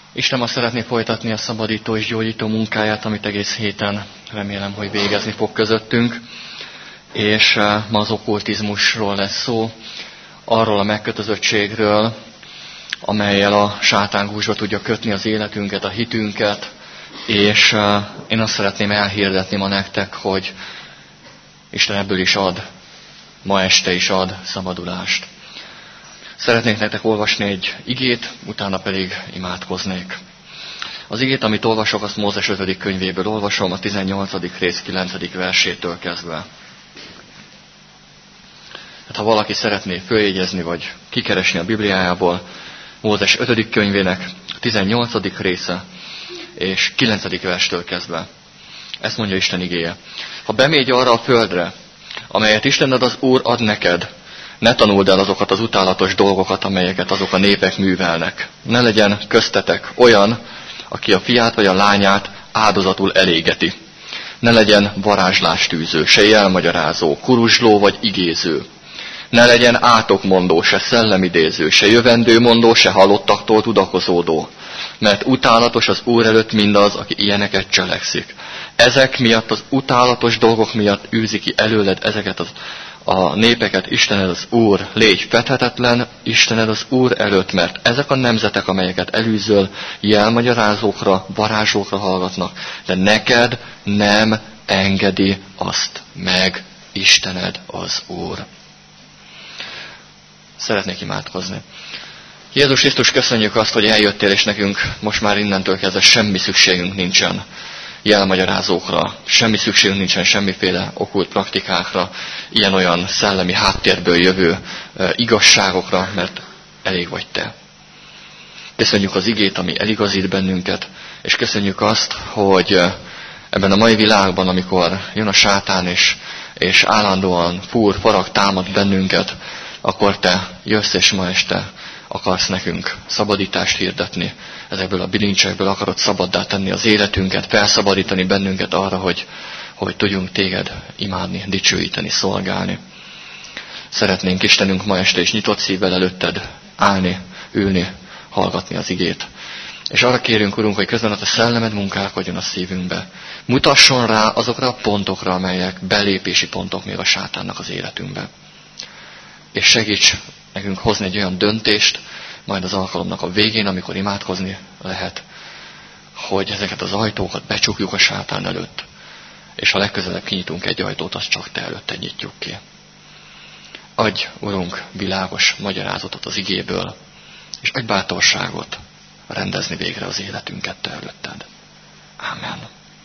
Isten ma szeretné folytatni a szabadító és gyógyító munkáját, amit egész héten remélem, hogy végezni fog közöttünk. És ma az okkultizmusról lesz szó, arról a megkötözöttségről, amellyel a sátán gúzsba tudja kötni az életünket, a hitünket, és én azt szeretném elhirdetni ma nektek, hogy Isten ebből is ad, ma este is ad szabadulást. Szeretnék nektek olvasni egy igét, utána pedig imádkoznék. Az igét, amit olvasok, azt Mózes 5. könyvéből olvasom, a 18. rész 9. versétől kezdve. Hát, ha valaki szeretné följegyezni, vagy kikeresni a Bibliájából, Mózes 5. könyvének 18. része, és 9. verstől kezdve. Ezt mondja Isten igéje. Ha bemégy arra a földre, amelyet Istened az Úr ad neked, ne tanuld el azokat az utálatos dolgokat, amelyeket azok a népek művelnek. Ne legyen köztetek olyan, aki a fiát vagy a lányát áldozatul elégeti. Ne legyen varázslástűző, se jelmagyarázó, kuruzsló vagy igéző. Ne legyen átokmondó, se szellemidéző, se jövendőmondó, se halottaktól tudakozódó. Mert utálatos az Úr előtt mindaz, aki ilyeneket cselekszik. Ezek miatt, az utálatos dolgok miatt űzi ki előled ezeket a népeket, Istened az Úr. Légy fethetetlen, Istened az Úr előtt, mert ezek a nemzetek, amelyeket elűzöl, jelmagyarázókra, varázslókra hallgatnak, de neked nem engedi azt meg Istened az Úr. Szeretnék imádkozni. Jézus Krisztus, köszönjük azt, hogy eljöttél, és nekünk most már innentől kezdve semmi szükségünk nincsen jelmagyarázókra, semmi szükségünk nincsen semmiféle okkult praktikákra, ilyen-olyan szellemi háttérből jövő igazságokra, mert elég vagy te. Köszönjük az igét, ami eligazít bennünket, és köszönjük azt, hogy ebben a mai világban, amikor jön a sátán, és állandóan farag, támad bennünket, akkor te jössz, és ma este akarsz nekünk szabadítást hirdetni. Ezekből a bilincsekből akarod szabaddá tenni az életünket, felszabadítani bennünket arra, hogy tudjunk téged imádni, dicsőíteni, szolgálni. Szeretnénk, Istenünk, ma este is nyitott szívvel előtted állni, ülni, hallgatni az igét. És arra kérünk, Urunk, hogy közben a szellemed munkálkodjon a szívünkbe. Mutasson rá azokra a pontokra, amelyek belépési pontok még a sátánnak az életünkbe. És segíts nekünk hozni egy olyan döntést, majd az alkalomnak a végén, amikor imádkozni lehet, hogy ezeket az ajtókat becsukjuk a sátán előtt, és ha legközelebb kinyitunk egy ajtót, azt csak te előtte nyitjuk ki. Adj, Urunk, világos magyarázatot az igéből, és adj bátorságot rendezni végre az életünket te előtted. Ámen.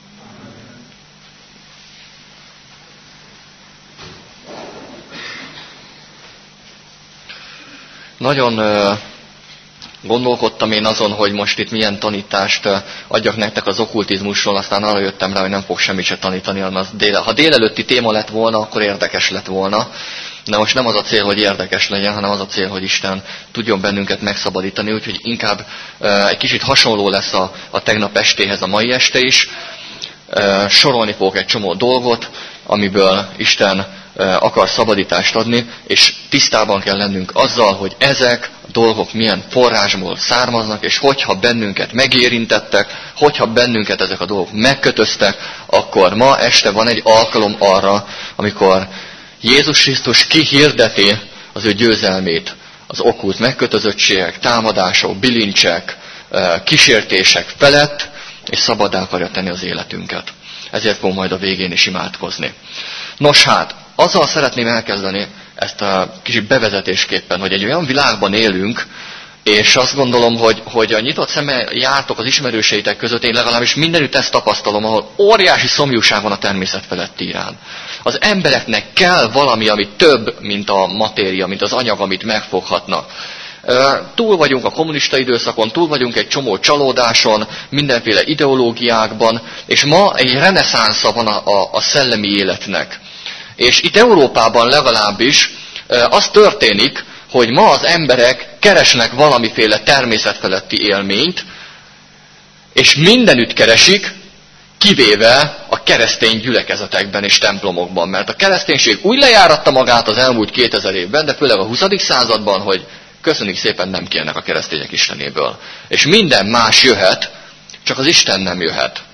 Nagyon gondolkodtam én azon, hogy most itt milyen tanítást adjak nektek az okkultizmusról, aztán arra jöttem rá, hogy nem fog semmit se tanítani, hanem ha délelőtti téma lett volna, akkor érdekes lett volna. De most nem az a cél, hogy érdekes legyen, hanem az a cél, hogy Isten tudjon bennünket megszabadítani, úgyhogy inkább egy kicsit hasonló lesz a tegnap estéhez a mai este is. Sorolni fogok egy csomó dolgot, amiből Isten akar szabadítást adni, és tisztában kell lennünk azzal, hogy ezek a dolgok milyen forrásból származnak, és hogyha bennünket megérintettek, hogyha bennünket ezek a dolgok megkötöztek, akkor ma este van egy alkalom arra, amikor Jézus Krisztus kihirdeti az ő győzelmét az okkult megkötözöttségek, támadások, bilincsek, kísértések felett, és szabaddá akarja tenni az életünket. Ezért fogom majd a végén is imádkozni. Nos hát, azzal szeretném elkezdeni ezt a kicsit bevezetésképpen, hogy egy olyan világban élünk, és azt gondolom, hogy a nyitott szemmel jártok az ismerőseitek között, én legalábbis mindenütt ezt tapasztalom, ahol óriási szomjúság van a természet feletti iránt. Az embereknek kell valami, ami több, mint a matéria, mint az anyag, amit megfoghatnak. Túl vagyunk a kommunista időszakon, túl vagyunk egy csomó csalódáson, mindenféle ideológiákban, és ma egy reneszánsza van a szellemi életnek. És itt Európában legalábbis az történik, hogy ma az emberek keresnek valamiféle természetfeletti élményt, és mindenütt keresik, kivéve a keresztény gyülekezetekben és templomokban. Mert a kereszténység úgy lejáratta magát az elmúlt 2000 évben, de főleg a 20. században, hogy Köszönjük szépen, nem kérnek a keresztények Istenéből. És minden más jöhet, csak az Isten nem jöhet.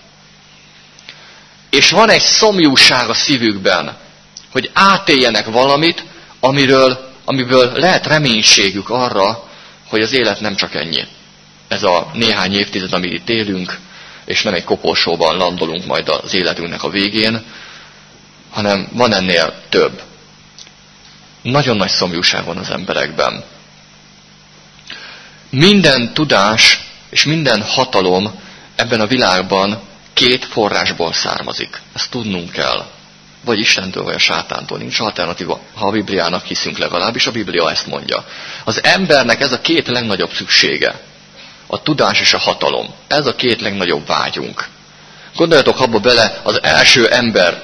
És van egy szomjúság a szívükben, hogy átéljenek valamit, amiből lehet reménységük arra, hogy az élet nem csak ennyi. Ez a néhány évtized, amit itt élünk, és nem egy koporsóban landolunk majd az életünknek a végén, hanem van ennél több. Nagyon nagy szomjúság van az emberekben. Minden tudás és minden hatalom ebben a világban két forrásból származik. Ezt tudnunk kell. Vagy Istentől, vagy a sátántól. Nincs alternatíva, ha a Bibliának hiszünk, legalábbis a Biblia ezt mondja. Az embernek ez a két legnagyobb szüksége. A tudás és a hatalom. Ez a két legnagyobb vágyunk. Gondoljatok abba bele, az első ember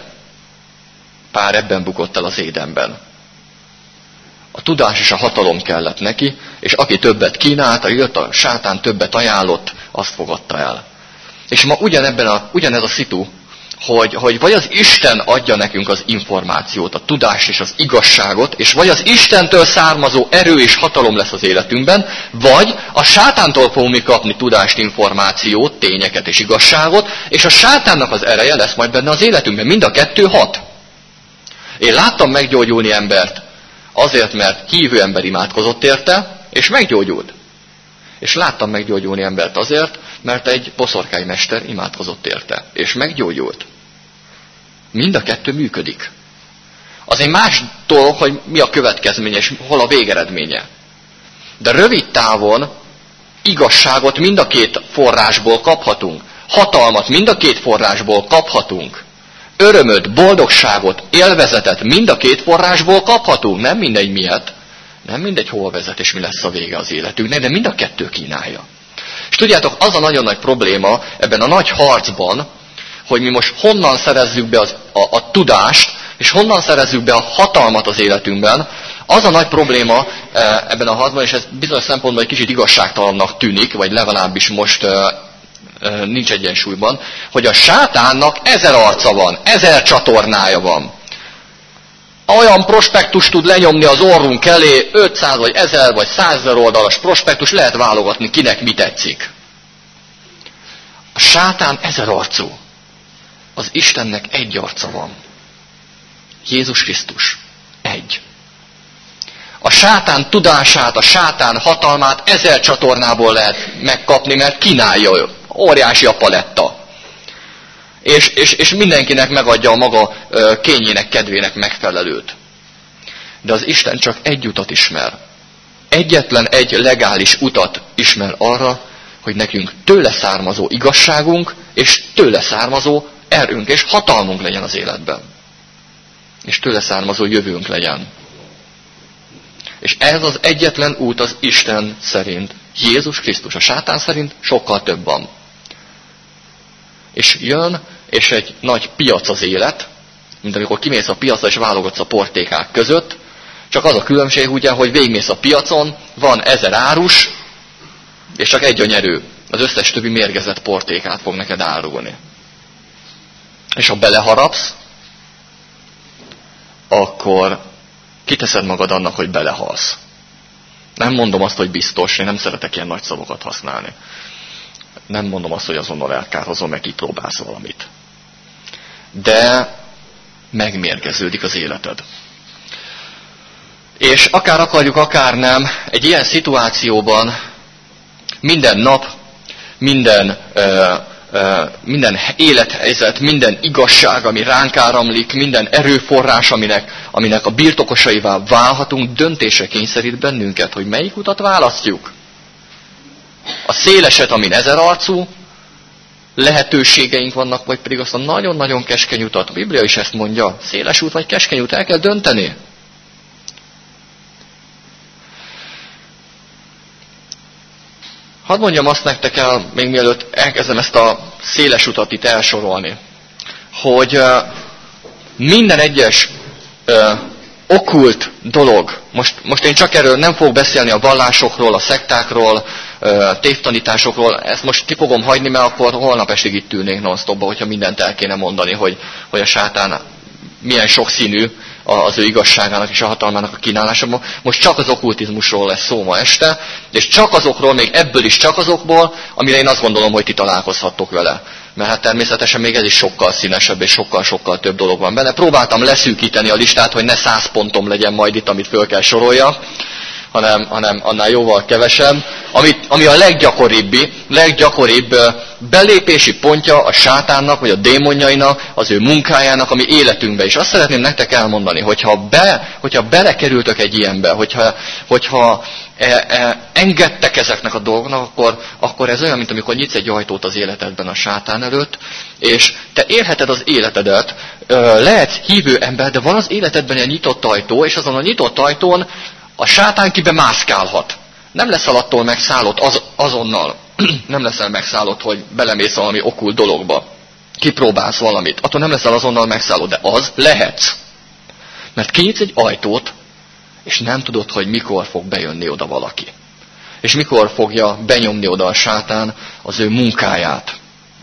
pár ebben bukott el az Édenben. A tudás és a hatalom kellett neki, és aki többet kínálta, jött a sátán többet ajánlott, azt fogadta el. És ma ugyanez a szitu, hogy vagy az Isten adja nekünk az információt, a tudást és az igazságot, és vagy az Istentől származó erő és hatalom lesz az életünkben, vagy a sátántól fogunk mi kapni tudást, információt, tényeket és igazságot, és a sátánnak az ereje lesz majd benne az életünkben. Mind a kettő hat. Én láttam meggyógyulni embert azért, mert hívő ember imádkozott érte, és meggyógyult. És láttam meggyógyulni embert azért, mert egy boszorkány mester imádkozott érte, és meggyógyult. Mind a kettő működik. Az egy más dolog, hogy mi a következménye, és hol a végeredménye. De rövid távon igazságot mind a két forrásból kaphatunk. Hatalmat mind a két forrásból kaphatunk. Örömöt, boldogságot, élvezetet mind a két forrásból kaphatunk. Nem mindegy miatt. Nem mindegy hova vezet, és mi lesz a vége az életünknek, de mind a kettő kínálja. És tudjátok, az a nagyon nagy probléma ebben a nagy harcban, hogy mi most honnan szerezzük be a tudást, és honnan szerezzük be a hatalmat az életünkben, az a nagy probléma ebben a harcban, és ez bizonyos szempontból egy kicsit igazságtalannak tűnik, vagy legalábbis most nincs egyensúlyban, hogy a sátánnak 1000 arca van, 1000 csatornája van. Olyan prospektus tud lenyomni az orrunk elé, 500 vagy 1000 vagy 100 000 oldalas prospektus, lehet válogatni, kinek mi tetszik. A sátán 1000 arcú. Az Istennek egy arca van. Jézus Krisztus. Egy. A sátán tudását, a sátán hatalmát 1000 csatornából lehet megkapni, mert kínálja ő. Óriási a paletta. És mindenkinek megadja a maga kényének, kedvének megfelelőt. De az Isten csak egy utat ismer. Egyetlen egy legális utat ismer arra, hogy nekünk tőle származó igazságunk, és tőle származó erőnk és hatalmunk legyen az életben. És tőle származó jövőnk legyen. És ez az egyetlen út az Isten szerint. Jézus Krisztus. A sátán szerint sokkal több van. És jön, és egy nagy piac az élet, mint amikor kimész a piacra és válogatsz a portékák között, csak az a különbség ugye, hogy végigmész a piacon, van 1000 árus, és csak egy a nyerő. Az összes többi mérgezett portékát fog neked árulni. És ha beleharapsz, akkor kiteszed magad annak, hogy belehalsz. Nem mondom azt, hogy biztos, én nem szeretek ilyen nagy szavakat használni. Nem mondom azt, hogy azonnal elkárhozom, meg kipróbálsz valamit. De megmérgeződik az életed. És akár akarjuk, akár nem, egy ilyen szituációban minden nap, minden élethelyzet, minden igazság, ami ránk áramlik, minden erőforrás, aminek a birtokosaivá válhatunk, döntésre kényszerít bennünket, hogy melyik utat választjuk. A széleset, amin 1000 arcú lehetőségeink vannak, vagy pedig azt a nagyon-nagyon keskeny utat. A Biblia is ezt mondja, széles út vagy keskeny út, el kell dönteni. Hadd mondjam azt nektek el, még mielőtt elkezdem ezt a széles utat itt elsorolni, hogy minden egyes okkult dolog, most én csak erről nem fogok beszélni a vallásokról, a szektákról, tévtanításokról, ezt most ki fogom hagyni, mert akkor holnap estig itt ülnénk non-stopba, hogyha mindent el kéne mondani, hogy a sátán milyen sokszínű, az ő igazságának és a hatalmának a kínálásában. Most csak az okkultizmusról lesz szó ma este, és csak azokról, még ebből is csak azokból, amire én azt gondolom, hogy ti találkozhattok vele. Mert hát természetesen még ez is sokkal színesebb, és sokkal több dolog van benne. Próbáltam leszűkíteni a listát, hogy ne 100 pontom legyen majd itt, amit föl kell sorolja, hanem annál jóval kevesebb. Ami a leggyakoribb belépési pontja a sátánnak, vagy a démonjainak, az ő munkájának, ami életünkbe. És azt szeretném nektek elmondani, hogyha belekerültök egy ilyenbe, hogyha engedtek ezeknek a dolgoknak, akkor ez olyan, mint amikor nyitsz egy ajtót az életedben a sátán előtt, és te élheted az életedet, lehetsz hívő ember, de van az életedben egy nyitott ajtó, és azon a nyitott ajtón a sátán kibe mászkálhat. Nem leszel attól megszállott azonnal. Nem leszel megszállott, hogy belemész valami okkult dologba. Kipróbálsz valamit. Attól nem leszel azonnal megszállott, de az lehetsz. Mert kinyitsz egy ajtót, és nem tudod, hogy mikor fog bejönni oda valaki. És mikor fogja benyomni oda a sátán az ő munkáját.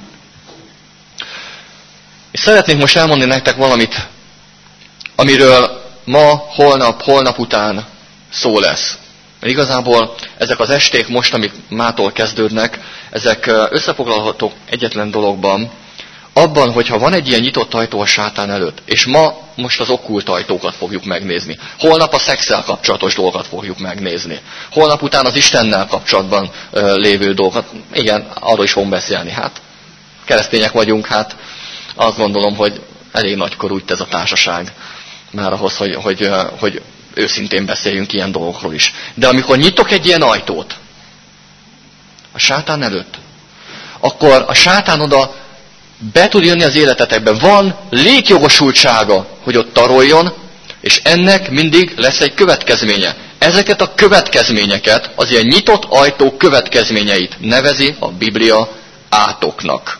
És szeretnék most elmondani nektek valamit, amiről ma, holnap után szó lesz. Mert igazából ezek az esték most, amik mától kezdődnek, ezek összefoglalhatók egyetlen dologban, abban, hogyha van egy ilyen nyitott ajtó a sátán előtt, és most az okkult ajtókat fogjuk megnézni. Holnap a szexszel kapcsolatos dolgokat fogjuk megnézni. Holnap után az Istennel kapcsolatban lévő dolgokat. Igen, arról is fogunk beszélni. Hát, keresztények vagyunk, hát azt gondolom, hogy elég nagykorú itt ez a társaság. Már ahhoz, hogy őszintén beszéljünk ilyen dolgokról is. De amikor nyitok egy ilyen ajtót a sátán előtt, akkor a sátán oda be tud jönni az életetekbe. Van létjogosultsága, hogy ott taroljon, és ennek mindig lesz egy következménye. Ezeket a következményeket, az ilyen nyitott ajtó következményeit nevezi a Biblia átoknak.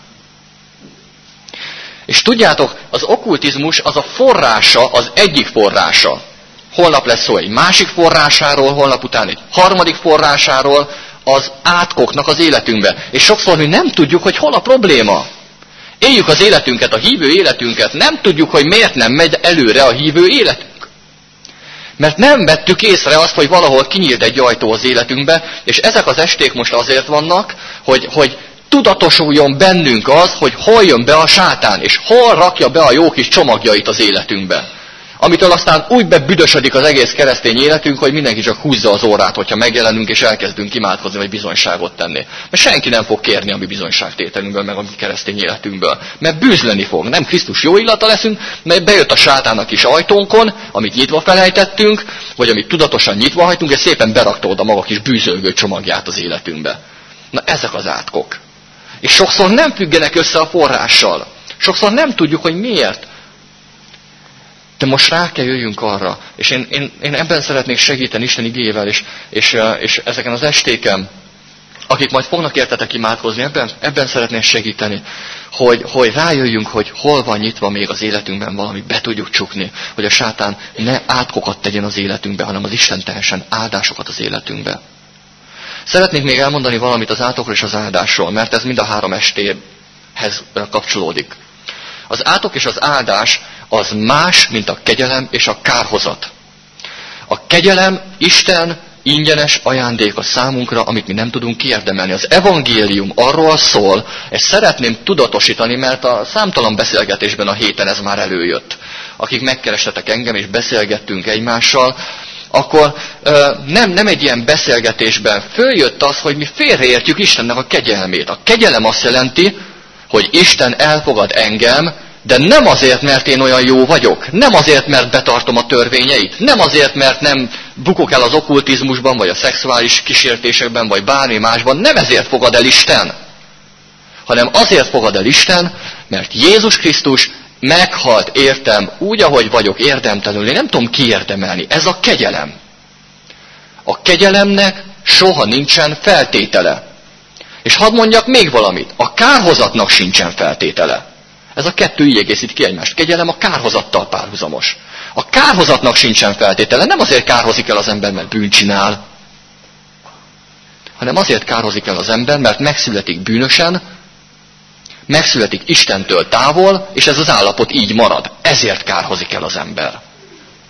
És tudjátok, az okkultizmus az a forrása, az egyik forrása. Holnap lesz szó egy másik forrásáról, holnap után egy harmadik forrásáról, az átkoknak az életünkbe. És sokszor mi nem tudjuk, hogy hol a probléma. Éljük az életünket, a hívő életünket, nem tudjuk, hogy miért nem megy előre a hívő életünk. Mert nem vettük észre azt, hogy valahol kinyílt egy ajtó az életünkbe, és ezek az esték most azért vannak, hogy tudatosuljon bennünk az, hogy hol jön be a sátán, és hol rakja be a jó kis csomagjait az életünkbe. Amitől aztán úgy bebüdösödik az egész keresztény életünk, hogy mindenki csak húzza az órát, hogyha megjelenünk és elkezdünk imádkozni, vagy bizonyságot tenni. Mert senki nem fog kérni a mi bizonyságtételünkből, meg a mi keresztény életünkből. Mert bűzleni fog. Nem Krisztus jó illata leszünk, mert bejött a sátának kis ajtónkon, amit nyitva felejtettünk, vagy amit tudatosan nyitva hagytunk, és szépen berakta oda maga kis bűzölgő csomagját az életünkbe. Na ezek az átkok. És sokszor nem függenek össze a forrással. Sokszor nem tudjuk, hogy miért. De most rá kell jöjjünk arra, és én ebben szeretnék segíteni Isten igével, és ezeken az estéken, akik majd fognak értetek imádkozni, ebben szeretnék segíteni, hogy rájöjjünk, hogy hol van nyitva még az életünkben valami, be tudjuk csukni, hogy a sátán ne átkokat tegyen az életünkbe, hanem az Isten tehessen áldásokat az életünkbe. Szeretnék még elmondani valamit az átokról és az áldásról, mert ez mind a három estéhez kapcsolódik. Az átok és az áldás az más, mint a kegyelem és a kárhozat. A kegyelem Isten ingyenes ajándéka számunkra, amit mi nem tudunk kiérdemelni. Az evangélium arról szól, ezt szeretném tudatosítani, mert a számtalan beszélgetésben a héten ez már előjött. Akik megkerestetek engem és beszélgettünk egymással, akkor nem egy ilyen beszélgetésben följött az, hogy mi félreértjük Istennek a kegyelmét. A kegyelem azt jelenti, hogy Isten elfogad engem, de nem azért, mert én olyan jó vagyok, nem azért, mert betartom a törvényeit, nem azért, mert nem bukok el az okkultizmusban, vagy a szexuális kísértésekben, vagy bármi másban, nem ezért fogad el Isten, hanem azért fogad el Isten, mert Jézus Krisztus meghalt értem úgy, ahogy vagyok, érdemtelenül. Én nem tudom kiérdemelni. Ez a kegyelem. A kegyelemnek soha nincsen feltétele. És hadd mondjak még valamit. A kárhozatnak sincsen feltétele. Ez a kettő így egészít ki egymást. Kegyelem a kárhozattal párhuzamos. A kárhozatnak sincsen feltétele. Nem azért kárhozik el az ember, mert bűnt csinál, hanem azért kárhozik el az ember, mert megszületik bűnösen, megszületik Istentől távol, és ez az állapot így marad. Ezért kárhozik el az ember.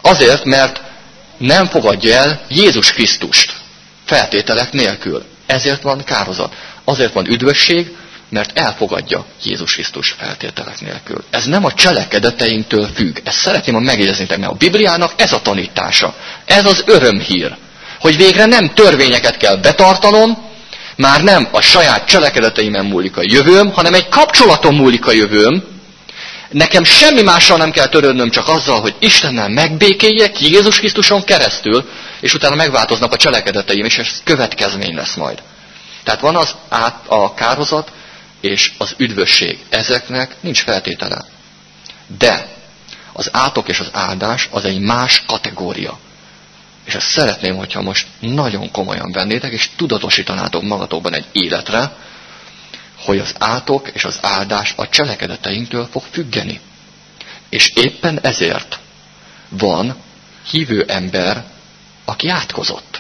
Azért, mert nem fogadja el Jézus Krisztust feltételek nélkül. Ezért van kárhozat. Azért van üdvösség, mert elfogadja Jézus Krisztus feltételek nélkül. Ez nem a cselekedeteinktől függ. Ezt szeretném megjegyezni, mert a Bibliának ez a tanítása. Ez az örömhír, hogy végre nem törvényeket kell betartanom, már nem a saját cselekedeteimen múlik a jövőm, hanem egy kapcsolaton múlik a jövőm. Nekem semmi mással nem kell törődnöm, csak azzal, hogy Istennel megbékéljek Jézus Krisztuson keresztül, és utána megváltoznak a cselekedeteim, és ez következmény lesz majd. Tehát van a kárhozat és az üdvösség. Ezeknek nincs feltétele. De az átok és az áldás az egy más kategória. És ezt szeretném, hogyha most nagyon komolyan vennétek, és tudatosítanátok magatokban egy életre, hogy az átok és az áldás a cselekedeteinktől fog függeni. És éppen ezért van hívő ember, aki átkozott.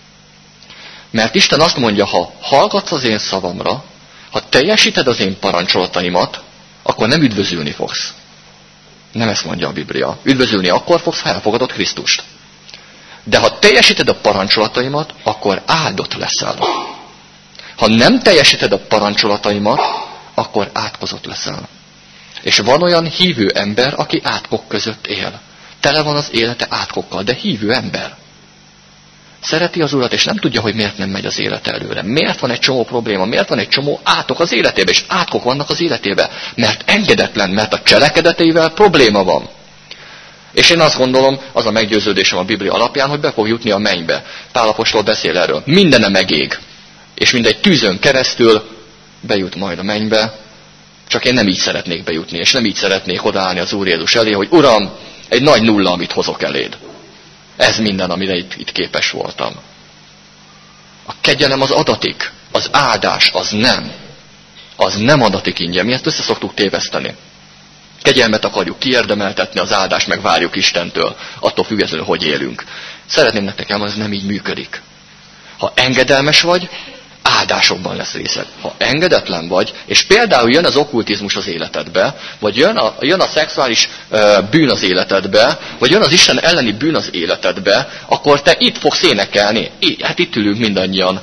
Mert Isten azt mondja, ha hallgatsz az én szavamra, ha teljesíted az én parancsolataimat, akkor nem üdvözülni fogsz. Nem ezt mondja a Biblia. Üdvözülni akkor fogsz, ha elfogadod Krisztust. De ha teljesíted a parancsolataimat, akkor áldott leszel. Ha nem teljesíted a parancsolataimat, akkor átkozott leszel. És van olyan hívő ember, aki átkok között él. Tele van az élete átkokkal, de hívő ember. Szereti az Urat, és nem tudja, hogy miért nem megy az élete előre. Miért van egy csomó probléma, miért van egy csomó átok az életében, és átkok vannak az életében. Mert engedetlen, mert a cselekedeteivel probléma van. És én azt gondolom, az a meggyőződésem a Biblia alapján, hogy be fog jutni a mennybe. Pál apostol beszél erről. Mindene megég. És mindegy tűzön keresztül bejut majd a mennybe. Csak én nem így szeretnék bejutni, és nem így szeretnék odaállni az Úr Jézus elé, hogy Uram, egy nagy nulla, amit hozok eléd. Ez minden, amire itt képes voltam. A kegyelem az adatik, az áldás az nem. Az nem adatik ingyen. Mi ezt össze szoktuk téveszteni. Kegyelmet akarjuk kiérdemeltetni, az áldást meg várjuk Istentől, attól függetlenül, hogy élünk. Szeretném nektek elmondani, ez nem így működik. Ha engedelmes vagy, áldásokban lesz részed. Ha engedetlen vagy, és például jön az okkultizmus az életedbe, vagy jön a szexuális bűn az életedbe, vagy jön az Isten elleni bűn az életedbe, akkor te itt fogsz énekelni. Hát itt ülünk mindannyian.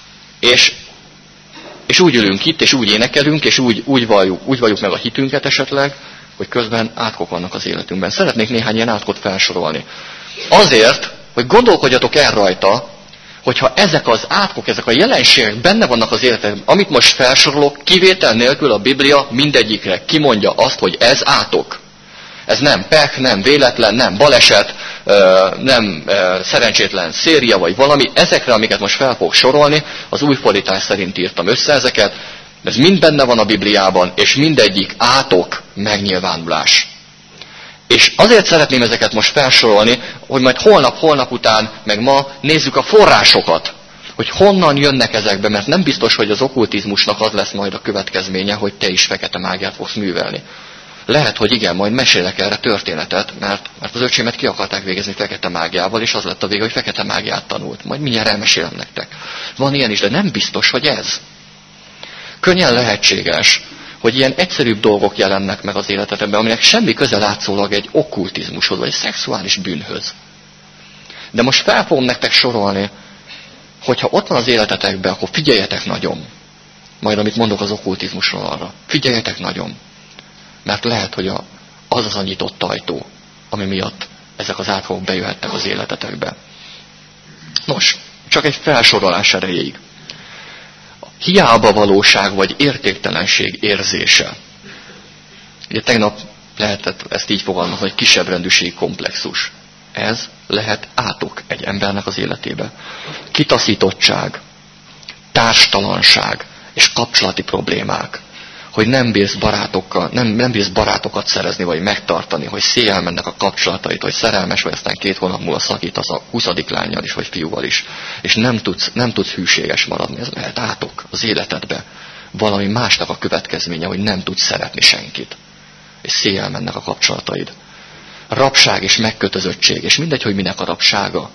És úgy ülünk itt, és úgy énekelünk, és úgy valljuk meg a hitünket esetleg, hogy közben átkok vannak az életünkben. Szeretnék néhány ilyen átkot felsorolni. Azért, hogy gondolkodjatok el rajta, hogyha ezek az átkok, ezek a jelenségek benne vannak az életedben, amit most felsorolok, kivétel nélkül a Biblia mindegyikre kimondja azt, hogy ez átok. Ez nem pech, nem véletlen, nem baleset, nem szerencsétlen széria, vagy valami. Ezekre, amiket most fel fogok sorolni, az új fordítás szerint írtam össze ezeket. Ez mind benne van a Bibliában, és mindegyik átok megnyilvánulás. És azért szeretném ezeket most felsorolni, hogy majd holnap után, meg ma nézzük a forrásokat, hogy honnan jönnek ezekbe, mert nem biztos, hogy az okkultizmusnak az lesz majd a következménye, hogy te is fekete mágiát fogsz művelni. Lehet, hogy igen, majd mesélek erre történetet, mert az öcsémet ki akarták végezni fekete mágiával, és az lett a vége, hogy fekete mágiát tanult. Majd mindjárt elmesélem nektek. Van ilyen is, de nem biztos, hogy ez. Könnyen lehetséges, hogy ilyen egyszerűbb dolgok jelennek meg az életedben, aminek semmi köze látszólag egy okkultizmushoz, vagy egy szexuális bűnhöz. De most fel fogom nektek sorolni, hogyha ott van az életetekben, akkor figyeljetek nagyon. Majd amit mondok az okkultizmusról arra. Figyeljetek nagyon. Mert lehet, hogy az a nyitott ajtó, ami miatt ezek az átkok bejöhetnek az életetekbe. Nos, csak egy felsorolás erejéig. Hiába valóság vagy értéktelenség érzése. Ugye tegnap lehetett ezt így fogalmazni, hogy kisebb rendűségi komplexus. Ez lehet átok egy embernek az életébe. Kitaszítottság, társtalanság és kapcsolati problémák. Hogy nem bírsz barátokat szerezni, vagy megtartani, hogy széjjel mennek a kapcsolatait, hogy szerelmes vagy, aztán 2 hónap múlva szakítasz a 20. lánnyal is, vagy fiúval is. És nem tudsz hűséges maradni. Ez lehet átok az életedbe. Valami másnak a következménye, hogy nem tudsz szeretni senkit. És széjjel mennek a kapcsolataid. Rabság és megkötözöttség, és mindegy, hogy minek a rabsága.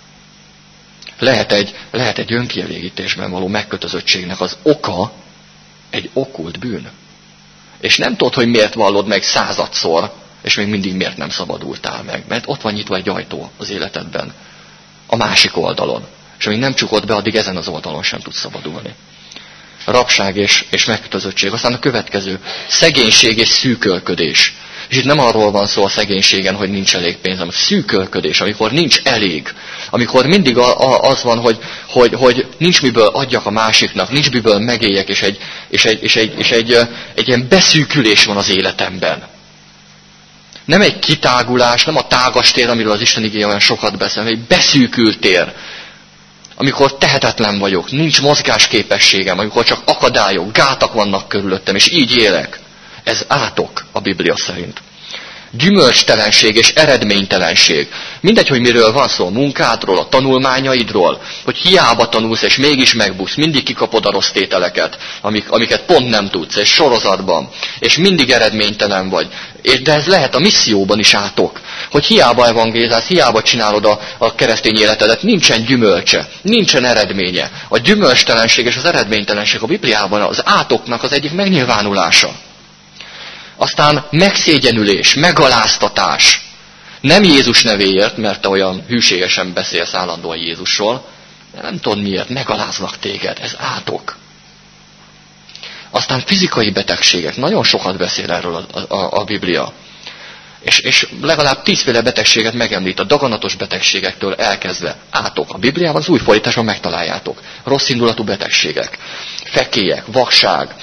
Lehet egy önkielégítésben való megkötözöttségnek az oka, egy okkult bűn. És nem tudod, hogy miért vallod meg 100-szor, És még mindig miért nem szabadultál meg? Mert ott van nyitva egy ajtó az életedben. A másik oldalon. És amíg nem csukod be, addig ezen az oldalon sem tudsz szabadulni. Rabság és megkötözöttség. Aztán a következő. Szegénység és szűkölködés. És itt nem arról van szó a szegénységen, hogy nincs elég pénz, hanem szűkölködés, amikor nincs elég. Amikor mindig az van, hogy nincs miből adjak a másiknak, nincs miből megéljek, és egy ilyen beszűkülés van az életemben. Nem egy kitágulás, nem a tágas tér, amiről az Isten igéje olyan sokat beszél, egy beszűkült tér. Amikor tehetetlen vagyok, nincs mozgásképességem, amikor csak akadályok, gátak vannak körülöttem, és így élek. Ez átok a Biblia szerint. Gyümölcstelenség és eredménytelenség. Mindegy, hogy miről van szó, a munkádról, a tanulmányaidról, hogy hiába tanulsz, és mégis megbuksz, mindig kikapod a rossz tételeket, amiket pont nem tudsz, és sorozatban, és mindig eredménytelen vagy. De ez lehet a misszióban is átok, hogy hiába evangézálsz, hiába csinálod a keresztény életedet, nincsen gyümölcse, nincsen eredménye. A gyümölcstelenség és az eredménytelenség a Bibliában az átoknak az egyik megnyilvánulása. Aztán megszégyenülés, megaláztatás. Nem Jézus nevéért, mert te olyan hűségesen beszélsz állandóan Jézusról, de nem tudod miért, megaláznak téged, ez átok. Aztán fizikai betegségek, nagyon sokat beszél erről a Biblia. És legalább 10 féle betegséget megemlít, a daganatos betegségektől elkezdve. Átok. A Bibliában az új fordításban megtaláljátok. Rossz indulatú betegségek, fekélyek, vakság,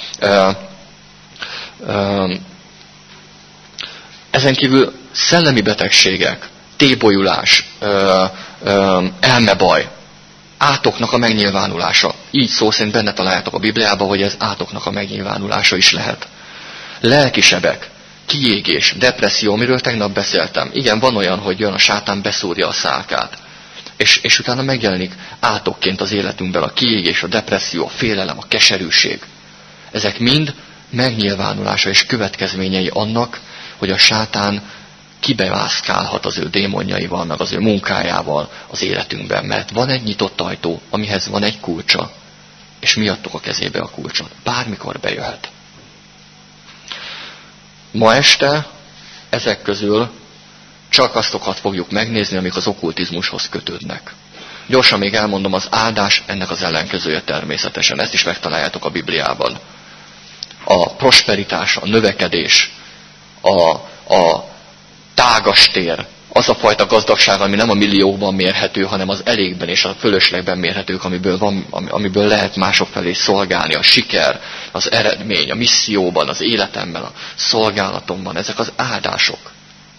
ezen kívül szellemi betegségek, tébolyulás, elmebaj, átoknak a megnyilvánulása. Így szó szerint benne találjátok a Bibliában, hogy ez átoknak a megnyilvánulása is lehet. Lelkisebek, kiégés, depresszió, amiről tegnap beszéltem. Igen, van olyan, hogy jön a sátán, beszúrja a szálkát. És utána megjelenik átokként az életünkben a kiégés, a depresszió, a félelem, a keserűség. Ezek mind megnyilvánulása és következményei annak, hogy a sátán kibevászkálhat az ő démonjaival, meg az ő munkájával az életünkben. Mert van egy nyitott ajtó, amihez van egy kulcsa, és mi adtuk a kezébe a kulcsot. Bármikor bejöhet. Ma este ezek közül csak azokat fogjuk megnézni, amik az okkultizmushoz kötődnek. Gyorsan még elmondom, az áldás ennek az ellenkezője természetesen. Ezt is megtaláljátok a Bibliában. A prosperitás, a növekedés, a tágas tér, az a fajta gazdagság, ami nem a milliókban mérhető, hanem az elégben és a fölöslegben mérhetők, amiből lehet mások felé szolgálni, a siker, az eredmény, a misszióban, az életemben, a szolgálatomban, ezek az áldások.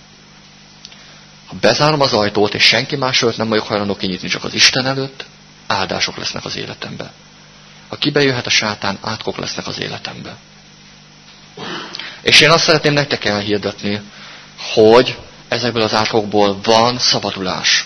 Ha bezárom az ajtót, és senki más előtt nem vagyok hajlandó kinyitni, csak az Isten előtt, áldások lesznek az életemben. Ha kibejöhet a sátán, átkok lesznek az életemben. És én azt szeretném nektek elhirdetni, hogy ezekből az átkokból van szabadulás.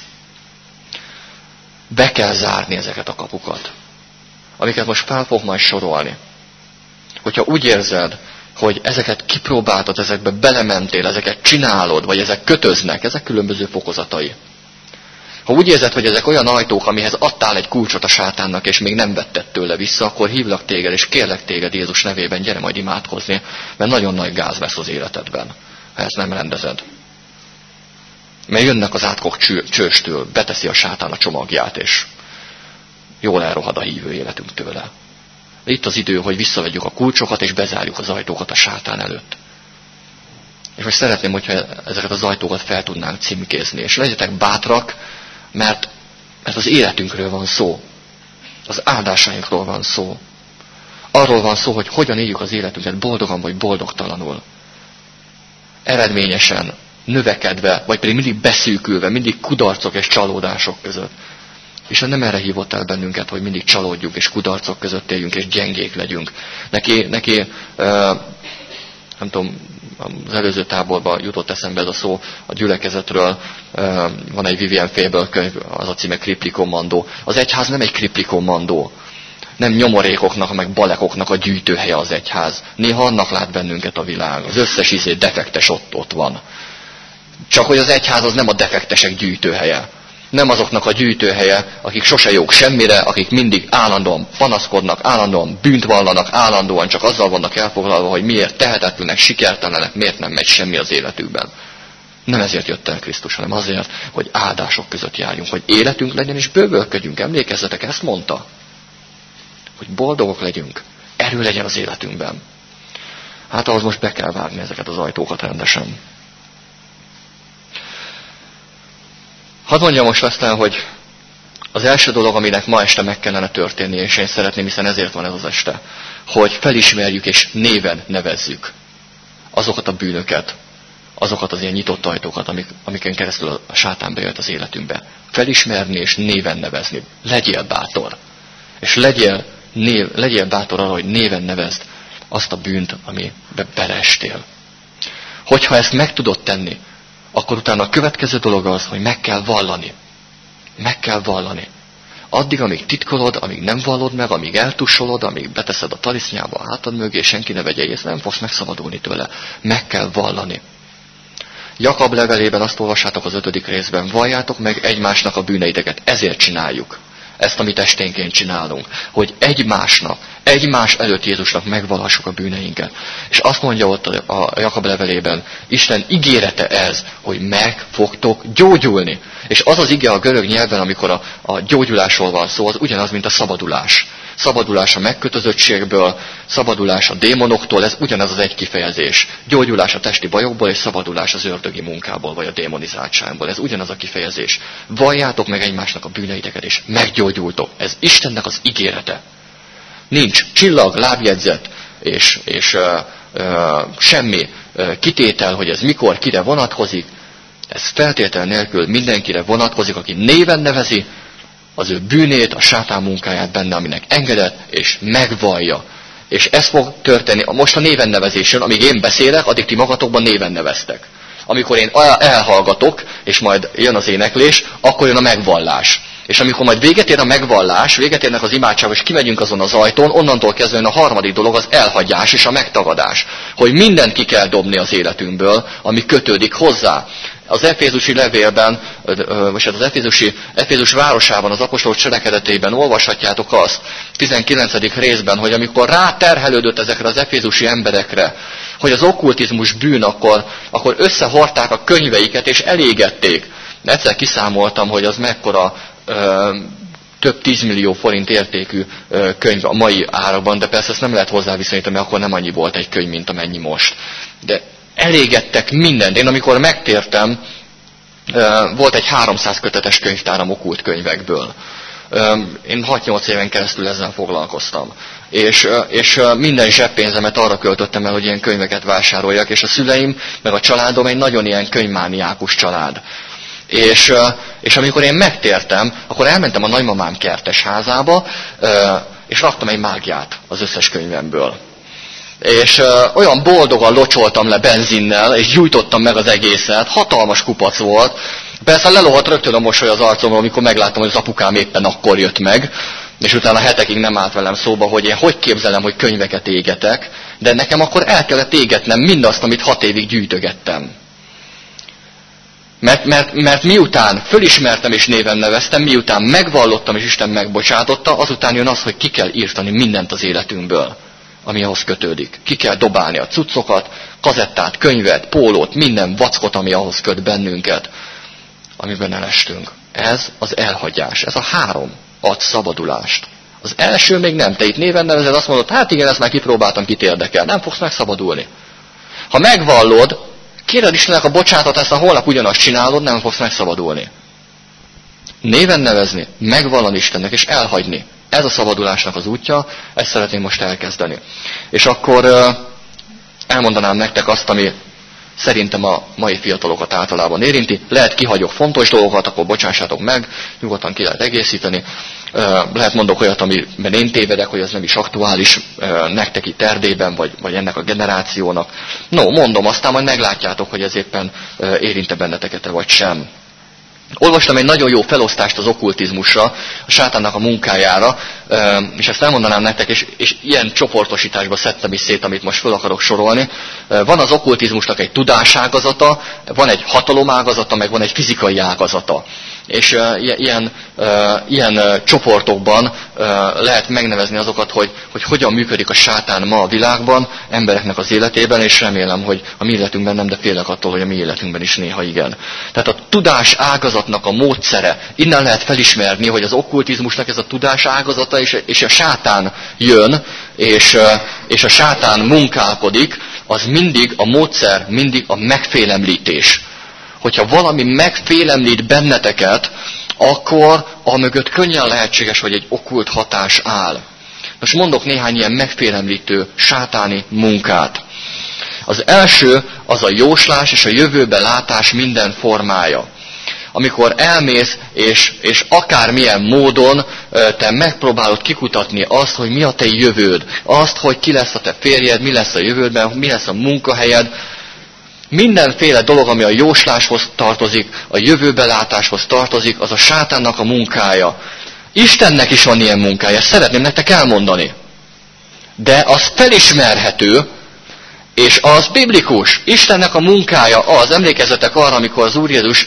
Be kell zárni ezeket a kapukat, amiket most fel fog majd sorolni. Hogyha úgy érzed, hogy ezeket kipróbáltad, ezekbe belementél, ezeket csinálod, vagy ezek kötöznek, ezek különböző fokozatai. Ha úgy érzed, hogy ezek olyan ajtók, amihez adtál egy kulcsot a sátánnak, és még nem vetted tőle vissza, akkor hívlak téged, és kérlek téged Jézus nevében, gyere majd imádkozni, mert nagyon nagy gáz lesz az életedben, ha ezt nem rendezed. Mert jönnek az átkok csőstől, beteszi a sátán a csomagját, és jól elrohad a hívő életünk tőle. Itt az idő, hogy visszavegyük a kulcsokat, és bezárjuk az ajtókat a sátán előtt. És most szeretném, hogyha ezeket az ajtókat fel tudnánk címkézni. És legyetek bátrak, mert az életünkről van szó. Az áldásainkról van szó. Arról van szó, hogy hogyan éljük az életünket, boldogan vagy boldogtalanul. Eredményesen, növekedve, vagy pedig mindig beszűkülve, mindig kudarcok és csalódások között. És nem erre hívott el bennünket, hogy mindig csalódjunk, és kudarcok között éljünk, és gyengék legyünk. Neki nem tudom, az előző táborban jutott eszembe ez a szó a gyülekezetről. Van egy Vivian Fable könyv, az a címe Kripli kommandó. Az egyház nem egy kripli kommandó. Nem nyomorékoknak, meg balekoknak a gyűjtőhelye az egyház. Néha annak lát bennünket a világ. Az összes defektes ott van. Csak hogy az egyház az nem a defektesek gyűjtőhelye. Nem azoknak a gyűjtőhelye, akik sose jók semmire, akik mindig állandóan panaszkodnak, állandóan bűnt vallanak, állandóan csak azzal vannak elfoglalva, hogy miért tehetetlenek, sikertelenek, miért nem megy semmi az életükben. Nem ezért jött el Krisztus, hanem azért, hogy áldások között járjunk, hogy életünk legyen és bővölködjünk. Emlékezzetek, ezt mondta. Hogy boldogok legyünk, erő legyen az életünkben. Hát ahhoz most be kell vágni ezeket az ajtókat rendesen. Hadd mondjam most azt el, hogy az első dolog, aminek ma este meg kellene történni, és én szeretném, hiszen ezért van ez az este, hogy felismerjük és néven nevezzük azokat a bűnöket, azokat az ilyen nyitott ajtókat, amiken keresztül a sátán bejött az életünkbe. Felismerni és néven nevezni. Legyél bátor. És legyél bátor arra, hogy néven nevezd azt a bűnt, amibe beleestél. Hogyha ezt meg tudod tenni, akkor utána a következő dolog az, hogy meg kell vallani. Meg kell vallani. Addig, amíg titkolod, amíg nem vallod meg, amíg eltussolod, amíg beteszed a talisznyába a hátad mögé, senki ne vegye észre, nem fogsz megszabadulni tőle. Meg kell vallani. Jakab levelében azt olvassátok az 5. részben, valljátok meg egymásnak a bűneiteket. Ezért csináljuk. Ezt, amit esténként csinálunk. Hogy egymás előtt Jézusnak megvallhassuk a bűneinket. És azt mondja ott a Jakab levelében, Isten ígérete ez, hogy meg fogtok gyógyulni. És az az ige a görög nyelven, amikor a gyógyulásról van szó, az ugyanaz, mint a szabadulás. Szabadulás a megkötözöttségből, szabadulás a démonoktól, ez ugyanaz az egy kifejezés. Gyógyulás a testi bajokból, és szabadulás az ördögi munkából, vagy a démonizáltságból. Ez ugyanaz a kifejezés. Valljátok meg egymásnak a bűneiteket, és meggyógyultok. Ez Istennek az ígérete. Nincs csillag, lábjegyzet, és semmi kitétel, hogy ez mikor, kire vonatkozik. Ez feltétel nélkül mindenkire vonatkozik, aki néven nevezi az ő bűnét, a sátán munkáját benne, aminek engedett, és megvallja. És ez fog történni most a néven nevezésen, amíg én beszélek, addig ti magatokban néven neveztek. Amikor én elhallgatok, és majd jön az éneklés, akkor jön a megvallás. És amikor majd véget ér a megvallás, véget érnek az imádságok, és kimegyünk azon az ajtón, onnantól kezdve a harmadik dolog az elhagyás és a megtagadás. Hogy mindent ki kell dobni az életünkből, ami kötődik hozzá. Az efézusi levélben, vagy az Efézus városában, az apostolok cselekedetében olvashatjátok azt, 19. részben, hogy amikor ráterhelődött ezekre az efézusi emberekre, hogy az okkultizmus bűn, akkor összehordták a könyveiket és elégették. Egyszer kiszámoltam, hogy az mekkora több 10 millió forint értékű könyv a mai árakban, de persze ezt nem lehet hozzáviszonyítani, mert akkor nem annyi volt egy könyv, mint amennyi most. De elégettek mindent. Én amikor megtértem, volt egy 300 kötetes könyvtáram okkult könyvekből. Én 6-8 éven keresztül ezzel foglalkoztam. És minden zseppénzemet arra költöttem el, hogy ilyen könyveket vásároljak, és a szüleim, meg a családom egy nagyon ilyen könyvmániákus család. És amikor én megtértem, akkor elmentem a nagymamám kertesházába, és raktam egy mágiát az összes könyvemből. És olyan boldogan locsoltam le benzinnel, és gyújtottam meg az egészet, hatalmas kupac volt. Persze lelohott rögtön a mosoly az arcomról, amikor megláttam, hogy az apukám éppen akkor jött meg, és utána hetekig nem állt velem szóba, hogy én hogy képzelem, hogy könyveket égetek, de nekem akkor el kellett égetnem mindazt, amit 6 évig gyűjtögettem. Mert miután fölismertem és néven neveztem, miután megvallottam és Isten megbocsátotta, azután jön az, hogy ki kell írtani mindent az életünkből, ami ahhoz kötődik. Ki kell dobálni a cuccokat, kazettát, könyvet, pólót, minden vackot, ami ahhoz köt bennünket, amiben elestünk. Ez az elhagyás. Ez a 3 ad szabadulást. Az első még nem. Te itt néven nevezed, azt mondod, hát igen, ezt már kipróbáltam, kit érdekel. Nem fogsz megszabadulni. Ha megvallod, kéred Istennek a bocsánatot, ezt a holnap ugyanazt csinálod, nem fogsz megszabadulni. Néven nevezni, megvallani Istennek és elhagyni. Ez a szabadulásnak az útja, ezt szeretném most elkezdeni. És akkor elmondanám nektek azt, ami szerintem a mai fiatalokat általában érinti. Lehet kihagyok fontos dolgokat, akkor bocsássátok meg, nyugodtan ki lehet egészíteni. Lehet mondok olyat, amiben én tévedek, hogy az nem is aktuális nektek itt Erdélyben, vagy ennek a generációnak. No, mondom, aztán majd meglátjátok, hogy ez éppen érinte benneteket-e vagy sem. Olvastam egy nagyon jó felosztást az okkultizmusra, a sátánnak a munkájára, és ezt elmondanám nektek, és ilyen csoportosításba szedtem is szét, amit most fel akarok sorolni. Van az okkultizmusnak egy tudáságazata, van egy hatalomágazata, meg van egy fizikai ágazata. És ilyen csoportokban lehet megnevezni azokat, hogy hogyan működik a sátán ma a világban, embereknek az életében, és remélem, hogy a mi életünkben nem, de félek attól, hogy a mi életünkben is néha igen. Tehát a tudás ágazatnak a módszere, innen lehet felismerni, hogy az okkultizmusnak ez a tudás ágazata, és a sátán jön, és a sátán munkálkodik, az mindig a módszer, mindig a megfélemlítés. Hogyha valami megfélemlít benneteket, akkor amögött könnyen lehetséges, hogy egy okkult hatás áll. Most mondok néhány ilyen megfélemlítő sátáni munkát. Az első az a jóslás és a jövőbe látás minden formája. Amikor elmész, és akármilyen módon te megpróbálod kikutatni azt, hogy mi a te jövőd, azt, hogy ki lesz a te férjed, mi lesz a jövődben, mi lesz a munkahelyed, mindenféle dolog, ami a jósláshoz tartozik, a jövőbelátáshoz tartozik, az a sátánnak a munkája. Istennek is van ilyen munkája, szeretném nektek elmondani. De az felismerhető, és az biblikus. Istennek a munkája az, emlékezzetek arra, amikor az Úr Jézus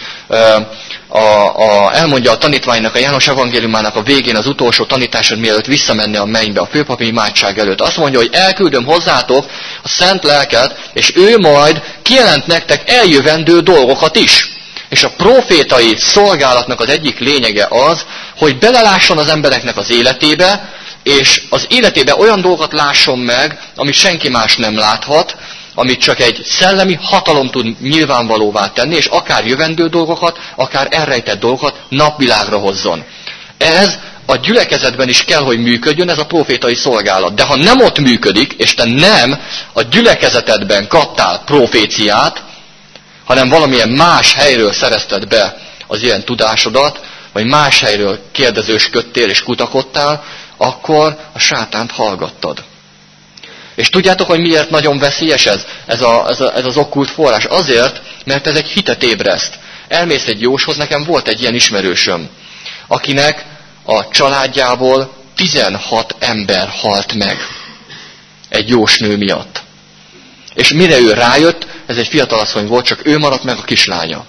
elmondja a tanítványnak, a János evangéliumának a végén az utolsó tanításod, mielőtt visszamenne a mennybe, a főpapi imádság előtt. Azt mondja, hogy elküldöm hozzátok a szent lelket, és ő majd kijelent nektek eljövendő dolgokat is. És a profétai szolgálatnak az egyik lényege az, hogy belelásson az embereknek az életébe, és az életébe olyan dolgokat lásson meg, amit senki más nem láthat, amit csak egy szellemi hatalom tud nyilvánvalóvá tenni, és akár jövendő dolgokat, akár elrejtett dolgokat napvilágra hozzon. Ez a gyülekezetben is kell, hogy működjön, ez a profétai szolgálat. De ha nem ott működik, és te nem a gyülekezetedben kaptál proféciát, hanem valamilyen más helyről szerezted be az ilyen tudásodat, vagy más helyről kérdezősködtél és kutakodtál, akkor a sátánt hallgattad. És tudjátok, hogy miért nagyon veszélyes ez az okkult forrás? Azért, mert ez egy hitet ébreszt. Elmész egy jóshoz, nekem volt egy ilyen ismerősöm, akinek a családjából 16 ember halt meg egy jósnő miatt. És mire ő rájött, ez egy fiatalasszony volt, csak ő maradt meg a kislánya.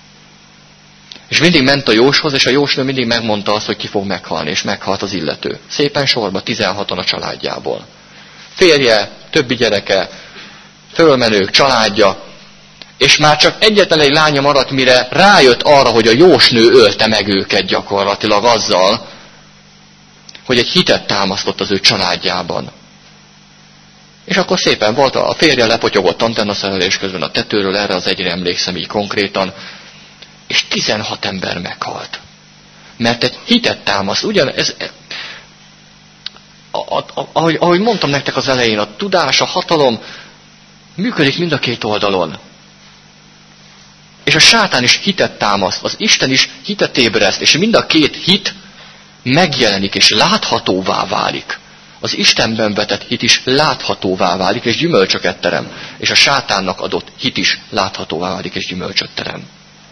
És mindig ment a jóshoz, és a jósnő mindig megmondta azt, hogy ki fog meghalni, és meghalt az illető. Szépen sorba 16-an a családjából. Férje, többi gyereke, fölmenők, családja, és már csak egyetlen egy lánya maradt, mire rájött arra, hogy a jósnő ölte meg őket gyakorlatilag azzal, hogy egy hitet támasztott az ő családjában. És akkor szépen volt, a férje lepotyogott antennaszerelés közben a tetőről, erre az egyre emlékszem így konkrétan, és 16 ember meghalt. Mert egy hitet támaszt. Ugyanez, ahogy mondtam nektek az elején, a tudás, a hatalom működik mind a két oldalon. És a sátán is hitet támaszt, az Isten is hitet ébreszt, és mind a két hit megjelenik és láthatóvá válik. Az Istenben vetett hit is láthatóvá válik, és gyümölcsöket terem. És a sátánnak adott hit is láthatóvá válik, és gyümölcsöt terem.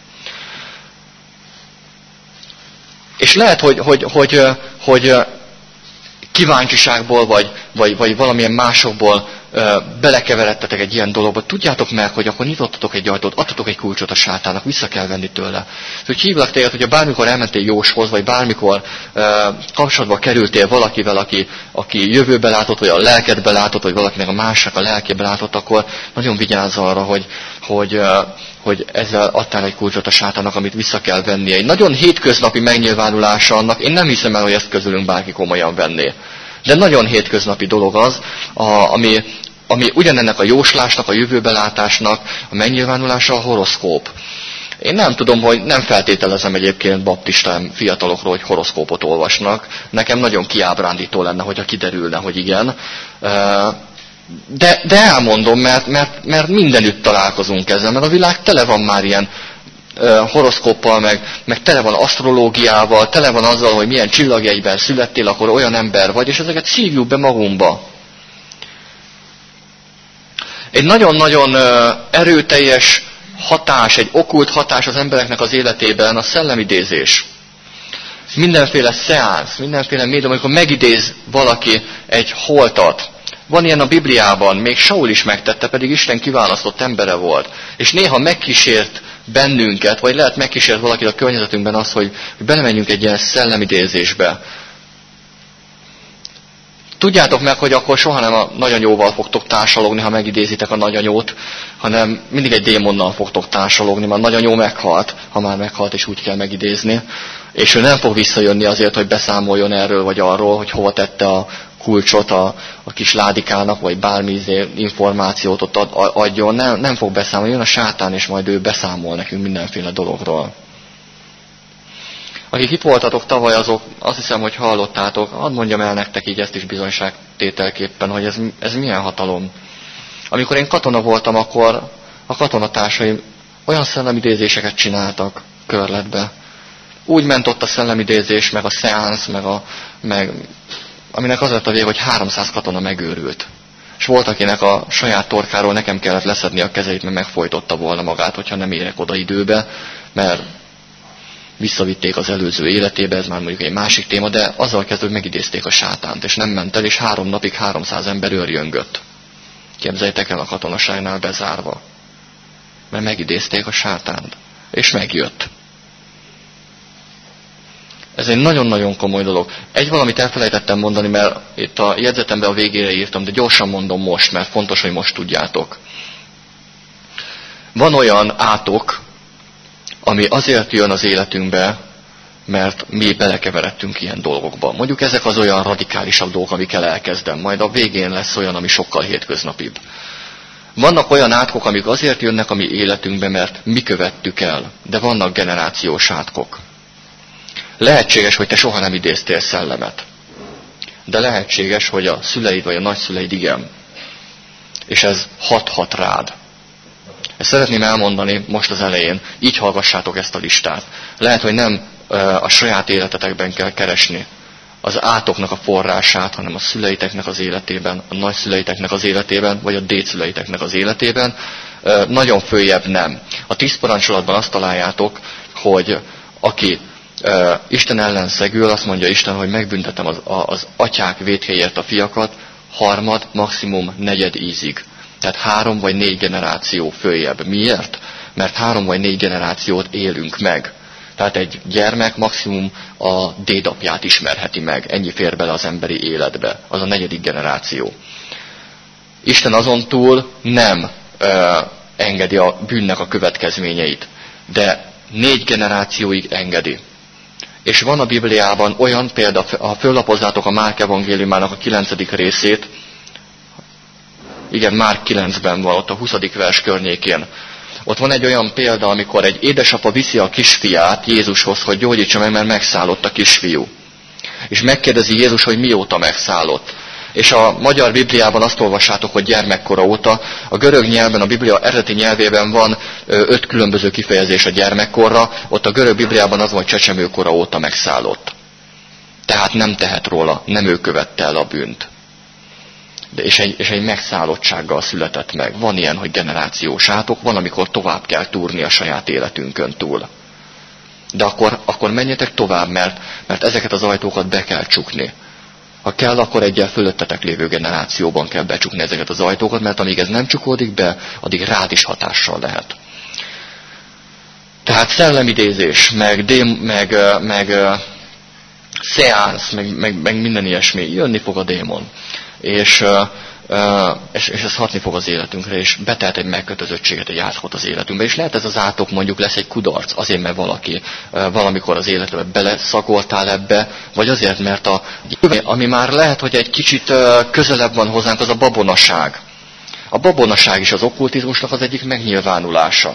És lehet, hogy kíváncsiságból, vagy valamilyen másokból belekeveredtetek egy ilyen dologba. Tudjátok meg, hogy akkor nyitottatok egy ajtót, adtatok egy kulcsot a sátának, vissza kell venni tőle. Hogy hívlak téged, hogyha bármikor elmentél jóshoz, vagy bármikor kapcsolatba kerültél valakivel, aki jövőbe látott, vagy a lelkedbe látott, vagy valakinek a másnak a lelkébe látott, akkor nagyon vigyázz arra, hogy ezzel adtál egy kulcsot a sátának, amit vissza kell vennie. Egy nagyon hétköznapi megnyilvánulása annak, én nem hiszem el, hogy ezt közülünk bárki komolyan venné. De nagyon hétköznapi dolog az, ami ugyanennek a jóslásnak, a jövőbelátásnak a megnyilvánulása a horoszkóp. Én nem tudom, hogy nem feltételezem egyébként baptista fiatalokról, hogy horoszkópot olvasnak. Nekem nagyon kiábrándító lenne, hogyha kiderülne, hogy igen. De elmondom, mert mindenütt találkozunk ezzel, mert a világ tele van már ilyen horoszkóppal, meg tele van asztrológiával, tele van azzal, hogy milyen csillagjegyben születtél, akkor olyan ember vagy, és ezeket szívjuk be magunkba. Egy nagyon-nagyon erőteljes hatás, egy okkult hatás az embereknek az életében a szellemidézés. Mindenféle szeánsz, mindenféle médium, amikor megidéz valaki egy holtat. Van ilyen a Bibliában, még Saul is megtette, pedig Isten kiválasztott embere volt. És néha megkísért bennünket, vagy lehet megkísért valakit a környezetünkben az, hogy belemenjünk egy ilyen szellemidézésbe. Tudjátok meg, hogy akkor soha nem a nagyanyóval fogtok társalogni, ha megidézitek a nagyanyót, hanem mindig egy démonnal fogtok társalogni, mert a nagyanyó meghalt, ha már meghalt, és úgy kell megidézni. És ő nem fog visszajönni azért, hogy beszámoljon erről vagy arról, hogy hova tette a kulcsot a kis ládikának, vagy bármi információt ott adjon. Nem fog beszámolni, jön a sátán, és majd ő beszámol nekünk mindenféle dologról. Akik itt voltatok tavaly, azok azt hiszem, hogy hallottátok, hadd mondjam el nektek így ezt is bizonyságtételképpen, hogy ez milyen hatalom. Amikor én katona voltam, akkor a katonatársaim olyan szellemidézéseket csináltak körletbe. Úgy ment ott a szellemidézés, meg a szeánsz, meg aminek az lett a vége, hogy 300 katona megőrült. És volt, akinek a saját torkáról nekem kellett leszedni a kezeit, mert megfojtotta volna magát, hogyha nem érek oda időbe, mert visszavitték az előző életébe, ez már mondjuk egy másik téma, de azzal kezdve, hogy megidézték a sátánt, és nem ment el, és 3 napig 300 ember őrjöngött. Képzeljétek el a katonaságnál bezárva. Mert megidézték a sátánt. És megjött. Ez egy nagyon-nagyon komoly dolog. Egy valamit elfelejtettem mondani, mert itt a jegyzetemben a végére írtam, de gyorsan mondom most, mert fontos, hogy most tudjátok. Van olyan átok, ami azért jön az életünkbe, mert mi belekeveredtünk ilyen dolgokba. Mondjuk ezek az olyan radikálisabb dolgok, amikkel elkezdem. Majd a végén lesz olyan, ami sokkal hétköznapibb. Vannak olyan átkok, amik azért jönnek a mi életünkbe, mert mi követtük el. De vannak generációs átkok. Lehetséges, hogy te soha nem idéztél szellemet. De lehetséges, hogy a szüleid vagy a nagyszüleid igen. És ez hathat rád. Ezt szeretném elmondani most az elején. Így hallgassátok ezt a listát. Lehet, hogy nem a saját életetekben kell keresni az átoknak a forrását, hanem a szüleiteknek az életében, a nagyszüleiteknek az életében, vagy a dédszüleiteknek az életében. Nagyon följebb nem. A 10 parancsolatban azt találjátok, hogy aki Isten ellen szegül, azt mondja Isten, hogy megbüntetem az atyák vétkeiért a fiakat, 3., maximum 4. ízig. Tehát 3 vagy 4 generáció följebb. Miért? Mert 3 vagy 4 generációt élünk meg. Tehát egy gyermek maximum a dédapját ismerheti meg. Ennyi fér bele az emberi életbe. Az a 4. generáció. Isten azon túl nem engedi a bűnnek a következményeit. De 4 generációig engedi. És van a Bibliában olyan példa, ha föllapozzátok a Márk evangéliumának a 9. részét, igen, Márk 9-ben van, ott a 20. vers környékén. Ott van egy olyan példa, amikor egy édesapa viszi a kisfiát Jézushoz, hogy gyógyítsa meg, mert megszállott a kisfiú. És megkérdezi Jézus, hogy mióta megszállott. És a magyar Bibliában azt olvassátok, hogy gyermekkora óta. A görög nyelven, a Biblia eredeti nyelvében van 5 különböző kifejezés a gyermekkorra, ott a görög Bibliában az van, hogy csecsemőkora óta megszállott. Tehát nem tehet róla, nem ő követte el a bűnt. És egy megszállottsággal született meg. Van ilyen, hogy generációs átok, van, amikor tovább kell túrni a saját életünkön túl. De akkor menjetek tovább, mert ezeket az ajtókat be kell csukni. Ha kell, akkor egyel fölöttetek lévő generációban kell becsukni ezeket az ajtókat, mert amíg ez nem csukódik be, addig rád is hatással lehet. Tehát szellemidézés, meg szeánsz, meg minden ilyesmi, jönni fog a démon. És ez hatni fog az életünkre, és betehet egy megkötözöttséget, egy átkot az életünkbe. És lehet ez az átok mondjuk lesz egy kudarc, azért mert valaki valamikor az életbe beleszagoltál ebbe, vagy azért, mert ami már lehet, hogy egy kicsit közelebb van hozzánk, az a babonaság. A babonaság is az okkultizmusnak az egyik megnyilvánulása.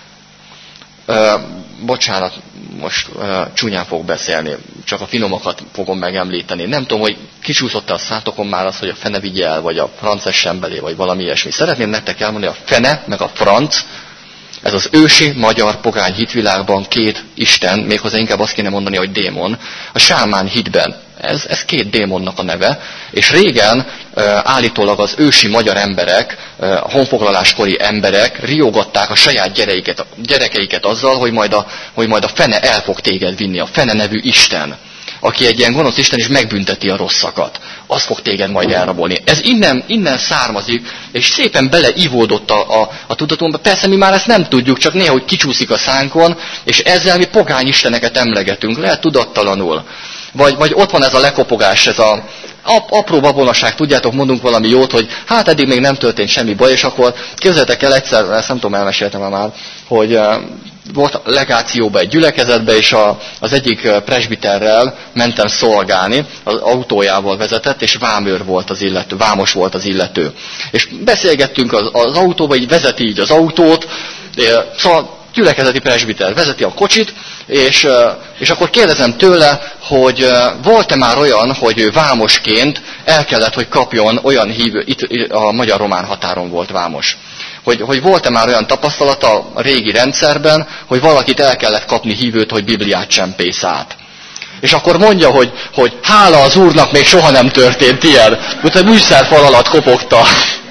Bocsánat, most csúnyán fogok beszélni, csak a finomakat fogom megemlíteni. Nem tudom, hogy kicsúszott-e a szátokon már az, hogy a fene vigye el, vagy a franc sembelé, vagy valami ilyesmi. Szeretném nektek elmondani, a fene, meg a franc, ez az ősi magyar pogány hitvilágban 2 isten, méghozzá inkább azt kéne mondani, hogy démon, a sámán hitben. Ez 2 démonnak a neve, és régen állítólag az ősi magyar emberek, a honfoglaláskori emberek riogatták a saját gyerekeiket azzal, hogy majd a fene el fog téged vinni, a fene nevű Isten. aki egy ilyen gonosz isten, és megbünteti a rosszakat. Az fog téged majd elrabolni. Ez innen származik, és szépen beleivódott a tudatunkba. Persze mi már ezt nem tudjuk, csak néha, hogy kicsúszik a szánkon, és ezzel mi pogány isteneket emlegetünk, lehet tudattalanul. Vagy ott van ez a lekopogás, ez a apró babonaság, tudjátok, mondunk valami jót, hogy hát eddig még nem történt semmi baj, és akkor képzeljétek el egyszer, ezt nem tudom, elmeséltem már, hogy volt legációba egy gyülekezetbe, és az egyik presbiterrel mentem szolgálni, az autójával vezetett, és vámőr volt az illető, vámos volt az illető. És beszélgettünk az autóba, így vezeti így az autót, szóval gyülekezeti presbiter vezeti a kocsit, és akkor kérdezem tőle, hogy volt-e már olyan, hogy ő vámosként el kellett, hogy kapjon olyan hívő, itt a magyar-román határon volt vámos, hogy volt-e már olyan tapasztalata a régi rendszerben, hogy valakit el kellett kapni hívőt, hogy Bibliát csempész át. És akkor mondja, hogy hála az Úrnak, még soha nem történt ilyen. Utána műszerfal alatt kopogta.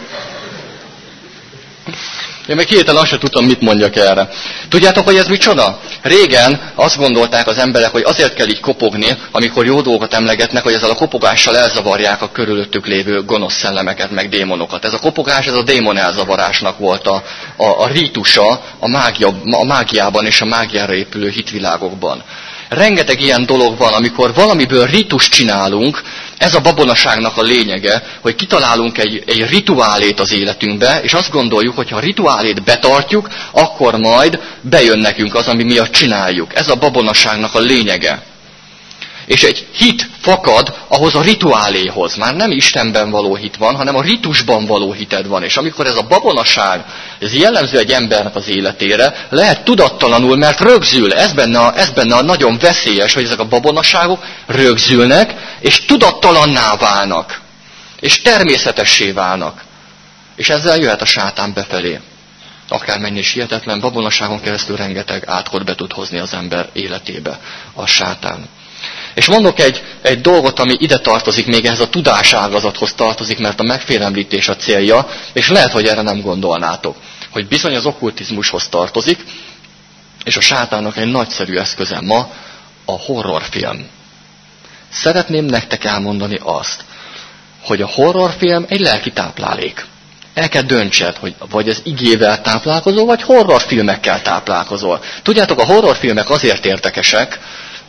Én meg hirtelen azt sem tudtam, mit mondjak erre. Tudjátok, hogy ez micsoda? Régen azt gondolták az emberek, hogy azért kell így kopogni, amikor jó dolgokat emlegetnek, hogy ezzel a kopogással elzavarják a körülöttük lévő gonosz szellemeket, meg démonokat. Ez a kopogás, ez a démon elzavarásnak volt a rítusa a mágiában és a mágiára épülő hitvilágokban. Rengeteg ilyen dolog van, amikor valamiből ritust csinálunk, ez a babonaságnak a lényege, hogy kitalálunk egy rituálét az életünkbe, és azt gondoljuk, hogy ha a rituálét betartjuk, akkor majd bejön nekünk az, ami miatt csináljuk. Ez a babonaságnak a lényege. És egy hit fakad ahhoz a rituáléhoz. Már nem Istenben való hit van, hanem a ritusban való hited van. És amikor ez a babonaság, ez jellemző egy embernek az életére, lehet tudattalanul, mert rögzül. Ez benne a nagyon veszélyes, hogy ezek a babonaságok rögzülnek, és tudattalanná válnak. És természetessé válnak. És ezzel jöhet a sátán befelé. Akármennyi is hihetetlen, babonaságon keresztül rengeteg átkot be tud hozni az ember életébe a sátán. És mondok egy dolgot, ami ide tartozik, még ehhez a tudáságazathoz tartozik, mert a megfélemlítés a célja, és lehet, hogy erre nem gondolnátok, hogy bizony az okkultizmushoz tartozik, és a sátánnak egy nagyszerű eszköze ma a horrorfilm. Szeretném nektek elmondani azt, hogy a horrorfilm egy lelki táplálék. El kell döntsed, hogy vagy az igével táplálkozol, vagy horrorfilmekkel táplálkozol. Tudjátok, a horrorfilmek azért érdekesek,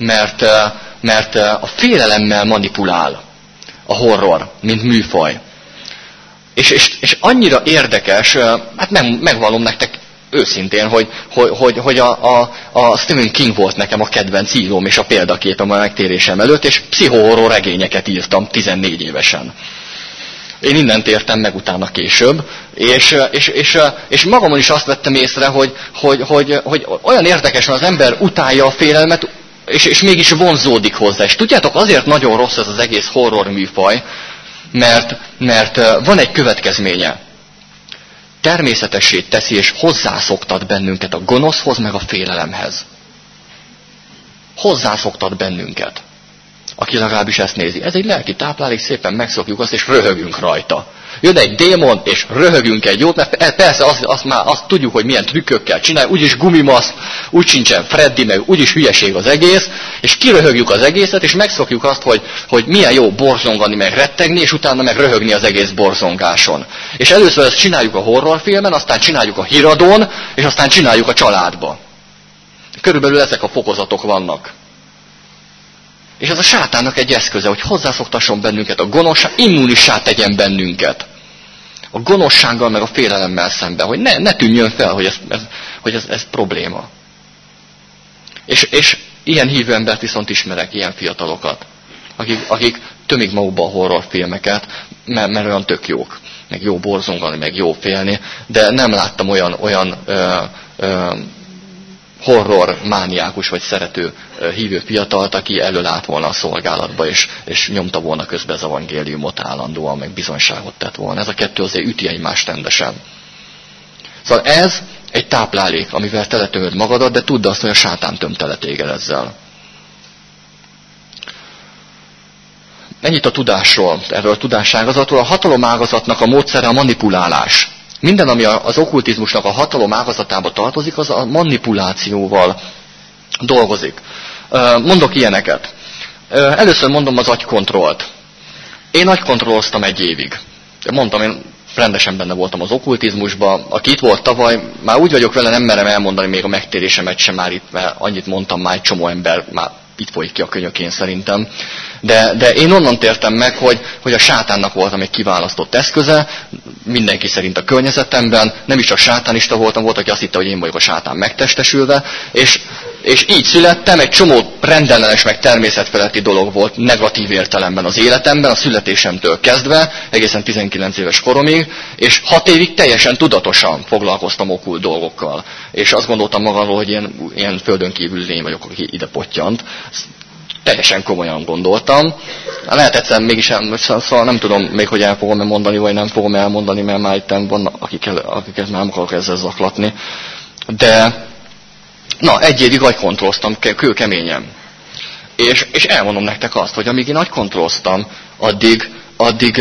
mert a félelemmel manipulál a horror, mint műfaj. És annyira érdekes, hát megvallom nektek őszintén, hogy a Stephen King volt nekem a kedvenc íróm és a példaképem a megtérésem előtt, és pszichohorror regényeket írtam 14 évesen. Én innent értem meg utána később, és magamon is azt vettem észre, hogy olyan érdekes, hogy az ember utálja a félelmet, és mégis vonzódik hozzá. És tudjátok, azért nagyon rossz ez az egész horror műfaj, mert van egy következménye. Természetessé teszi, és hozzászoktat bennünket a gonoszhoz, meg a félelemhez. Hozzászoktat bennünket. Aki legalábbis ezt nézi. Ez egy lelki táplálék, szépen megszokjuk azt, és röhögünk rajta. Jön egy démon, és röhögünk egy jót, mert persze azt tudjuk, hogy milyen trükkökkel csinálja, úgyis gumimaszt, úgy sincsen Freddy, meg úgyis hülyeség az egész, és kiröhögjük az egészet, és megszokjuk azt, hogy milyen jó borzongani, meg rettegni, és utána meg röhögni az egész borzongáson. És először ezt csináljuk a horrorfilmen, aztán csináljuk a híradón, és aztán csináljuk a családba. Körülbelül ezek a fokozatok vannak. És ez a sátánnak egy eszköze, hogy hozzászoktasson bennünket a gonoszság, immunissá tegyen bennünket. A gonoszsággal meg a félelemmel szemben, hogy ne tűnjön fel, hogy ez probléma. És ilyen hívő embert viszont ismerek, ilyen fiatalokat, akik tömik magukba a horrorfilmeket, mert olyan tök jók. Meg jó borzongani, meg jó félni, de nem láttam olyan horror mániákus vagy szerető hívő fiatalt, aki elől állt volna a szolgálatba, és nyomta volna közben az evangéliumot állandóan, meg bizonyságot tett volna. Ez a kettő azért üti egymást rendesen. Szóval ez egy táplálék, amivel teletömöd magadat, de tudd azt, hogy a sátán töm tele téged ezzel. Ennyit a tudásról, erről a tudáságazatról. A hatalomágazatnak a módszere a manipulálás. Minden, ami az okkultizmusnak a hatalom ágazatába tartozik, az a manipulációval dolgozik. Mondok ilyeneket. Először mondom az agykontrollt. Én agykontrolloztam 1 évig. Mondtam, én rendesen benne voltam az okkultizmusban. Aki itt volt tavaly, már úgy vagyok vele, nem merem elmondani még a megtérésemet sem már itt, mert annyit mondtam, már egy csomó ember már itt folyik ki a könyökén szerintem. De én onnan tértem meg, hogy a sátánnak voltam egy kiválasztott eszköze, mindenki szerint a környezetemben, nem is csak sátánista voltam, volt, aki azt hitte, hogy én vagyok a sátán megtestesülve, és így születtem, egy csomó rendellenes meg természetfeletti dolog volt negatív értelemben az életemben, a születésemtől kezdve, egészen 19 éves koromig, és 6 évig teljesen tudatosan foglalkoztam okkult dolgokkal. És azt gondoltam magamról, hogy ilyen földön kívül lény vagyok, aki ide pottyant. Teljesen komolyan gondoltam. Lehet egyszer mégis, szóval nem tudom még, hogy el fogom mondani, vagy nem fogom elmondani, mert már itt vannak, akiket már nem akarok ezzel zaklatni. De, 1 évig agykontrolloztam kőkeményen. És elmondom nektek azt, hogy amíg én agykontrolloztam, addig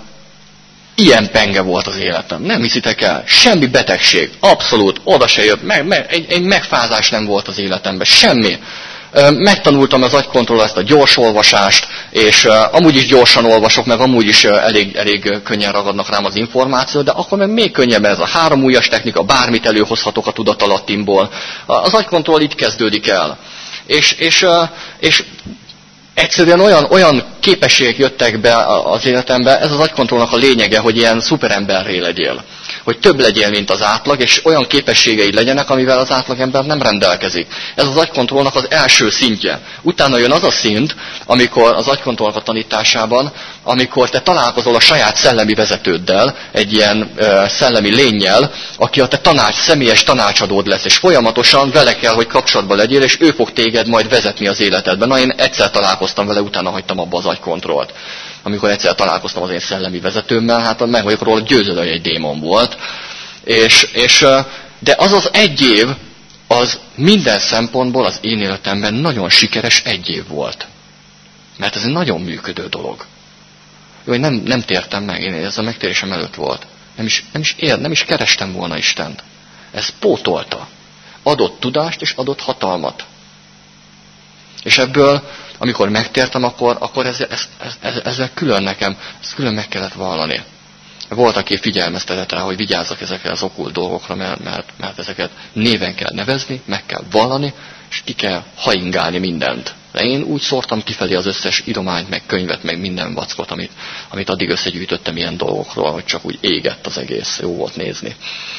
ilyen penge volt az életem. Nem hiszitek el, semmi betegség, abszolút, oda se jött, egy megfázás nem volt az életemben, semmi. Megtanultam az agykontroll ezt a gyors olvasást, és amúgy is gyorsan olvasok, meg amúgy is elég könnyen ragadnak rám az információt, de akkor meg még könnyebb ez a 3 ujjas technika, bármit előhozhatok a tudatalattimból. Az agykontroll itt kezdődik el. És egyszerűen olyan képességek jöttek be az életembe, ez az agykontrollnak a lényege, hogy ilyen szuperemberré legyél. Hogy több legyél, mint az átlag, és olyan képességeid legyenek, amivel az átlagember nem rendelkezik. Ez az agykontrollnak az első szintje. Utána jön az a szint, amikor az agykontrollnak a tanításában, amikor te találkozol a saját szellemi vezetőddel, egy ilyen szellemi lénnyel, aki a te személyes tanácsadód lesz, és folyamatosan vele kell, hogy kapcsolatban legyél, és ő fog téged majd vezetni az életedben. Én egyszer találkoztam vele, utána hagytam abba az agykontrollt. Amikor egyszer találkoztam az én szellemi vezetőmmel, hát meg vagyok róla győződve, hogy egy démon volt. De az 1 év, az minden szempontból az én életemben nagyon sikeres 1 év volt. Mert ez egy nagyon működő dolog. Jó, én nem tértem meg, ez a megtérésem előtt volt. Nem is kerestem volna Istent. Ez pótolta. Adott tudást és adott hatalmat. És ebből, amikor megtértem, akkor ezzel külön nekem, ezt külön meg kellett vallani. Volt, aki figyelmeztetett rá, hogy vigyázzak ezekre az okkult dolgokra, mert ezeket néven kell nevezni, meg kell vallani, és ki kell haingálni mindent. De én úgy szórtam kifelé az összes irományt, meg könyvet, meg minden vackot, amit addig összegyűjtöttem ilyen dolgokról, hogy csak úgy égett az egész, jó volt nézni.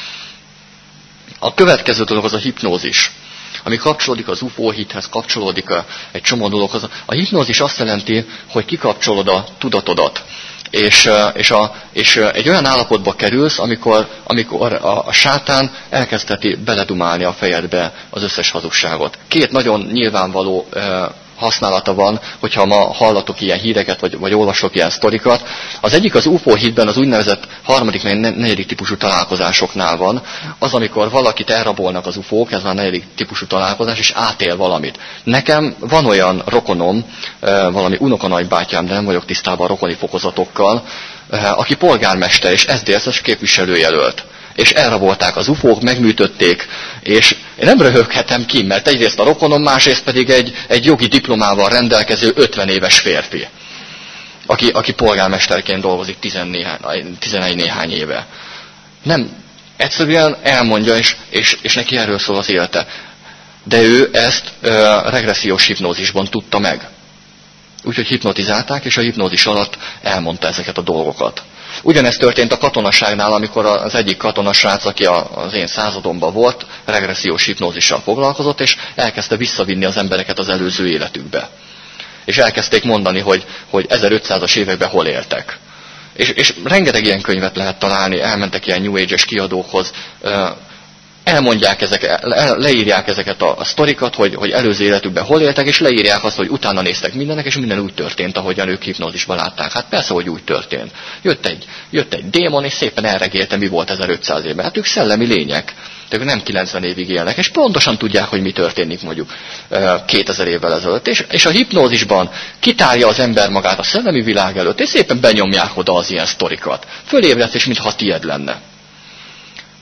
A következő dolog az a hipnózis, ami kapcsolódik az UFO hithez, kapcsolódik egy csomó dologhoz. A hipnózis azt jelenti, hogy kikapcsolod a tudatodat. És egy olyan állapotba kerülsz, amikor a sátán elkezdheti beledumálni a fejedbe az összes hazugságot. 2 nagyon nyilvánvaló használata van, hogyha ma hallatok ilyen híreket, vagy olvasok ilyen sztorikat. Az egyik az UFO hitben az úgynevezett 3., 4. típusú találkozásoknál van. Az, amikor valakit elrabolnak az UFO-k, ez már 4. típusú találkozás, és átél valamit. Nekem van olyan rokonom, valami unokanagybátyám, de nem vagyok tisztában a rokoni fokozatokkal, aki polgármester és SZDSZ-es képviselőjelölt. És elrabolták az UFO-k, megműtötték, és én nem röhöghetem ki, mert egyrészt a rokonom, másrészt pedig egy jogi diplomával rendelkező 50 éves férfi, aki polgármesterként dolgozik 11 néhány éve. Nem, egyszerűen elmondja, és neki erről szól az élete. De ő ezt regressziós hipnózisban tudta meg. Úgyhogy hipnotizálták, és a hipnózis alatt elmondta ezeket a dolgokat. Ugyanezt történt a katonaságnál, amikor az egyik katonasrác, aki az én századomban volt, regressziós hipnózissal foglalkozott, és elkezdte visszavinni az embereket az előző életükbe. És elkezdték mondani, hogy 1500-as években hol éltek. És rengeteg ilyen könyvet lehet találni, elmentek ilyen New Age-es kiadókhoz, elmondják leírják ezeket a sztorikat, hogy előző életükben hol éltek, és leírják azt, hogy utána néztek mindennek, és minden úgy történt, ahogyan ők hipnózisban látták. Hát persze, hogy úgy történt. Jött egy démon, és szépen elregélte, mi volt 1500 évben. Hát ők szellemi lények. De ők nem 90 évig élnek, és pontosan tudják, hogy mi történik mondjuk 2000 évvel ezelőtt. És a hipnózisban kitárja az ember magát a szellemi világ előtt, és szépen benyomják oda az ilyen sztorikat. Fölébredsz, és mintha tied lenne.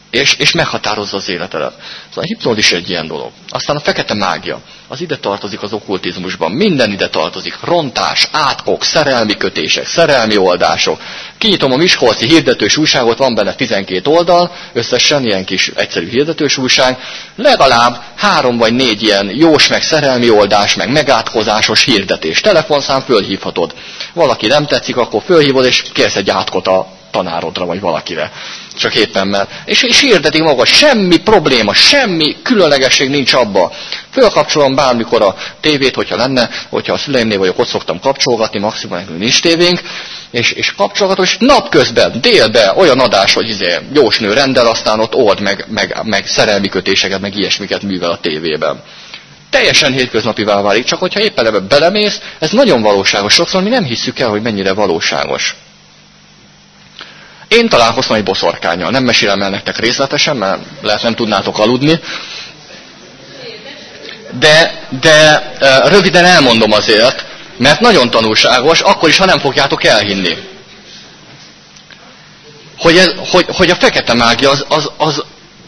és meghatározza az életedet. Szóval a hipnózis egy ilyen dolog. Aztán a fekete mágia. Az ide tartozik az okkultizmusban. Minden ide tartozik. Rontás, átkok, szerelmi kötések, szerelmi oldások. Kinyitom a miskolci hirdetős újságot, van benne 12 oldal, összesen ilyen kis egyszerű hirdetős újság. Legalább 3 vagy 4 ilyen jós, meg szerelmi oldás, meg megátkozásos hirdetés. Telefonszám, fölhívhatod. Valaki nem tetszik, akkor fölhívod, és kérsz egy átkot a tanárodra, vagy valakire. Csak éppen mert. És hirdetik maga, semmi probléma, semmi különlegesség nincs abba. Fölkapcsolom bármikor a tévét, hogyha lenne, hogyha a szüleimnél vagyok, ott szoktam kapcsolgatni, maximum nekünk nincs tévénk, és kapcsolgatom, és napközben, délben olyan adás, hogy jósnő rendel, aztán ott old meg szerelmi kötéseket, meg ilyesmiket művel a tévében. Teljesen hétköznapivá válik, csak hogyha éppen ebbe belemész, ez nagyon valóságos. Sokszor mi nem hisszük el, hogy mennyire valóságos. Én találkoztam egy boszorkánnyal. Nem mesélem el nektek részletesen, mert lehet nem tudnátok aludni. De röviden elmondom azért, mert nagyon tanulságos, akkor is, ha nem fogjátok elhinni. Hogy a fekete mágia az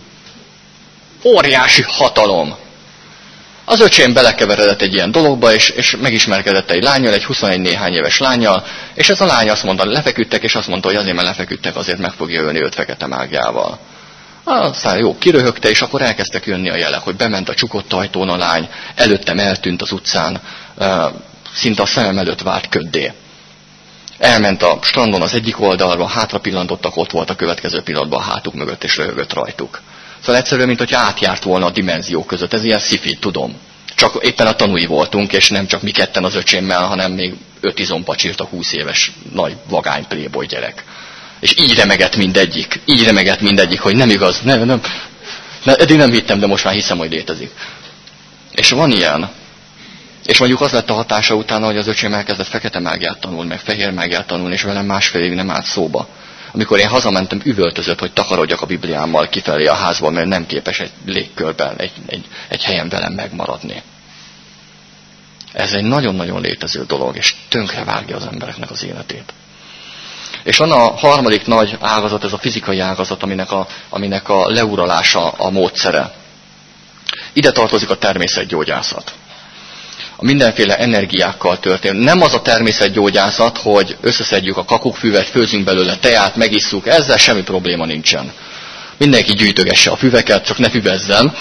óriási hatalom. Az öcsém belekeveredett egy ilyen dologba, és megismerkedett egy lánnyal, egy 21 néhány éves lánnyal, és ez a lány azt mondta, lefeküdtek, és azt mondta, hogy azért, mert lefeküdtek, azért meg fogja ölni őt fekete mágiával. Aztán jó, kiröhögte, és akkor elkezdtek jönni a jelek, hogy bement a csukott ajtón a lány, előttem eltűnt az utcán, szinte a szemem előtt vált köddé. Elment a strandon az egyik oldalra, hátra pillantottak, ott volt a következő pillanatban a hátuk mögött, és röhögött rajtuk. Szóval egyszerűen, mint hogy átjárt volna a dimenziók között. Ez ilyen sci-fi, tudom. Csak éppen a tanúi voltunk, és nem csak mi ketten az öcsémmel, hanem még 5 izompacsírt a 20 éves nagy vagány playboy gyerek. És így remegett mindegyik, hogy nem igaz, nem. Eddig nem hittem, de most már hiszem, hogy létezik. És van ilyen. És mondjuk az lett a hatása utána, hogy az öcsém elkezdett fekete mágiát tanulni, meg fehér mágiát tanulni, és velem másfél évig nem állt szóba. Amikor én hazamentem, üvöltözött, hogy takarodjak a Bibliámmal kifelé a házból, mert nem képes egy légkörben, egy helyen velem megmaradni. Ez egy nagyon-nagyon létező dolog, és tönkrevágja az embereknek az életét. És van a harmadik nagy ágazat, ez a fizikai ágazat, aminek a leuralása a módszere. Ide tartozik a természetgyógyászat. A mindenféle energiákkal történő. Nem az a természetgyógyászat, hogy összeszedjük a kakukkfüvet, főzünk belőle teát, megisszuk, ezzel semmi probléma nincsen. Mindenki gyűjtögesse a füveket, csak ne füvezzen.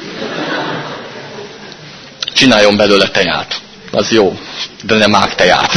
Csináljon belőle teát. Az jó, de nem mágteát.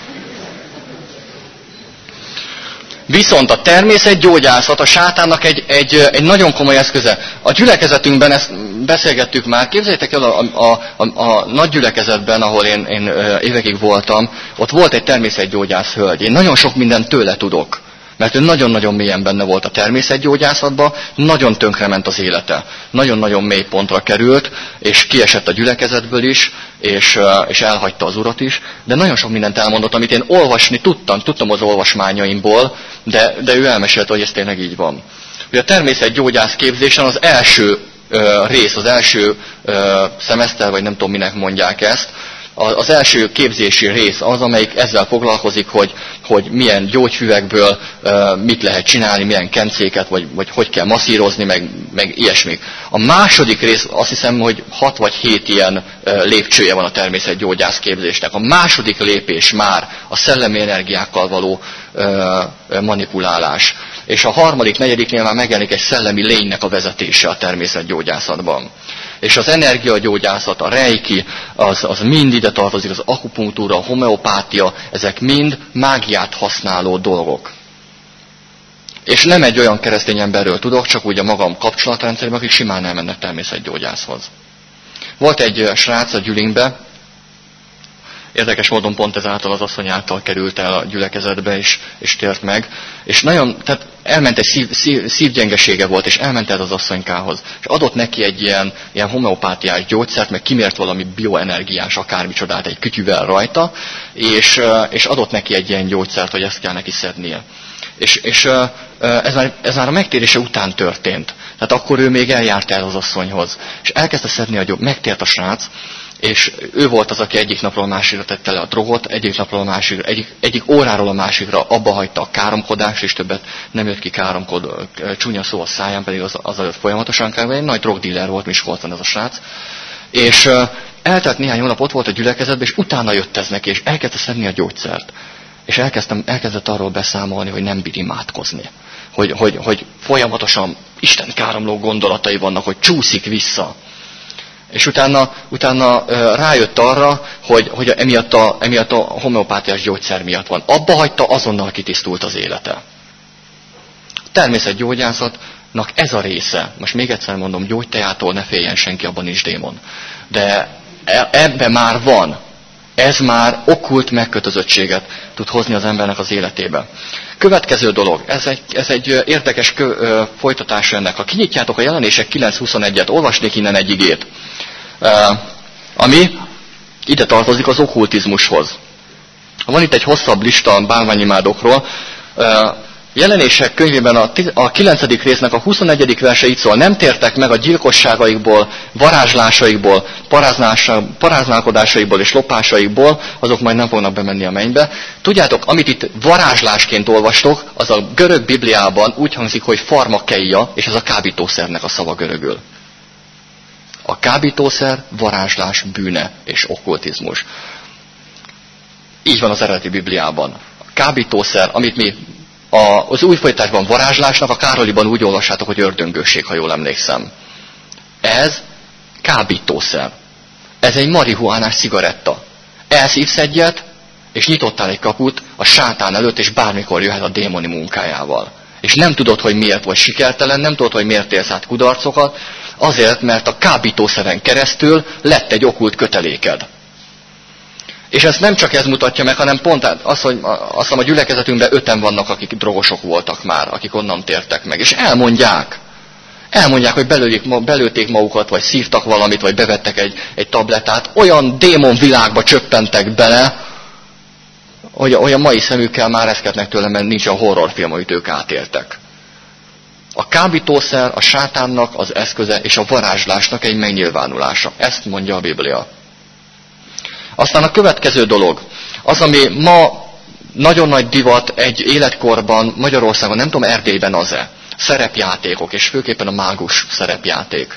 Viszont a természetgyógyászat a sátánnak egy nagyon komoly eszköze. A gyülekezetünkben ezt beszélgettük már. Képzeljétek el, a nagy gyülekezetben, ahol én évekig voltam, ott volt egy természetgyógyász hölgy. Én nagyon sok mindent tőle tudok. Mert ő nagyon-nagyon mélyen benne volt a természetgyógyászatban, nagyon tönkrement az élete. Nagyon-nagyon mély pontra került, és kiesett a gyülekezetből is, és elhagyta az Urat is. De nagyon sok mindent elmondott, amit én olvasni tudtam az olvasmányaimból, de ő elmesélte, hogy ez tényleg így van. Hogy a természetgyógyász képzésen az első rész, az első szemeszter, vagy nem tudom minek mondják ezt, az első képzési rész az, amelyik ezzel foglalkozik, hogy milyen gyógyfüvekből mit lehet csinálni, milyen kencéket, vagy hogy kell masszírozni, meg ilyesmik. A második rész azt hiszem, hogy 6 vagy 7 ilyen lépcsője van a természetgyógyász képzésnek. A második lépés már a szellemi energiákkal való manipulálás. És a harmadik, negyediknél már megjelenik egy szellemi lénynek a vezetése a természetgyógyászatban. És az energiagyógyászat, a reiki, az mind ide tartozik, az akupunktúra, a homeopátia, ezek mind mágiát használó dolgok. És nem egy olyan keresztény emberről tudok, csak úgy a magam kapcsolatrendszerben, akik simán elmennek természetgyógyászhoz. Volt egy srác a Gyülingbe, érdekes módon pont ezáltal az asszony által került el a gyülekezetbe, és tért meg. És nagyon, tehát elment egy szívgyengesége volt, és elment el az asszonykához. És adott neki egy ilyen homeopátiás gyógyszert, meg kimért valami bioenergiás akármicsodát egy kütyűvel rajta, és adott neki egy ilyen gyógyszert, hogy ezt kell neki szednie. És ez már a megtérése után történt. Tehát akkor ő még eljárt el az asszonyhoz. És elkezdte szedni megtért a srác, és ő volt az, aki egyik napról a másikra tette le a drogot, egyik napról a másikra, egyik óráról a másikra abba hagyta a káromkodást, és többet nem jött ki káromkod, csúnya szó a száján, pedig az előtt folyamatosan káromkodott. Egy nagy drogdíler volt Miskolcon ez a srác. És eltelt néhány hónap, ott volt a gyülekezetben, és utána jött ez neki, és elkezdte szedni a gyógyszert. És elkezdett arról beszámolni, hogy nem bír imádkozni. Hogy folyamatosan Isten káromló gondolatai vannak, hogy csúszik vissza. És utána rájött arra, hogy emiatt a homeopátiás gyógyszer miatt van. Abba hagyta, azonnal kitisztult az élete. Természetgyógyászatnak ez a része, most még egyszer mondom, gyógyteától ne féljen senki, abban is démon. De ebben már van. Ez már okkult megkötözöttséget tud hozni az embernek az életébe. Következő dolog, ez egy érdekes folytatása ennek. Ha kinyitjátok a Jelenések 9.21-et, olvasnék innen egy igét, ami ide tartozik az okkultizmushoz. Van itt egy hosszabb lista a bálványimádokról. Jelenések könyvében a 9. résznek a 21. verse így szól: nem tértek meg a gyilkosságaikból, varázslásaikból, paráználkodásaikból és lopásaikból, azok majd nem fognak bemenni a mennybe. Tudjátok, amit itt varázslásként olvastok, az a görög Bibliában úgy hangzik, hogy farmakeia, és ez a kábítószernek a szava görögül. A kábítószer, varázslás, bűne és okkultizmus. Így van az eredeti Bibliában. A kábítószer, amit mi az új folytatásban varázslásnak, a Károliban úgy olvassátok, hogy ördöngőség, ha jól emlékszem. Ez kábítószer. Ez egy marihuánás cigaretta. Elszívsz egyet, és nyitottál egy kaput a sátán előtt, és bármikor jöhet a démoni munkájával. És nem tudod, hogy miért vagy sikertelen, nem tudod, hogy miért élsz át kudarcokat, azért, mert a kábítószeren keresztül lett egy okkult köteléked. És ezt nem csak ez mutatja meg, hanem pont azt hiszem a gyülekezetünkben 5-en vannak, akik drogosok voltak már, akik onnan tértek meg. És elmondják, hogy belőtték magukat, vagy szívtak valamit, vagy bevettek egy tablettát. Olyan démon világba csöppentek bele, hogy a mai szemükkel már reszketnek tőle, mert nincs a horrorfilm, amit ők átéltek. A kábítószer a sátánnak az eszköze, és a varázslásnak egy megnyilvánulása. Ezt mondja a Biblia. Aztán a következő dolog, az, ami ma nagyon nagy divat egy életkorban Magyarországon, nem tudom, Erdélyben az-e, szerepjátékok, és főképpen a mágus szerepjáték.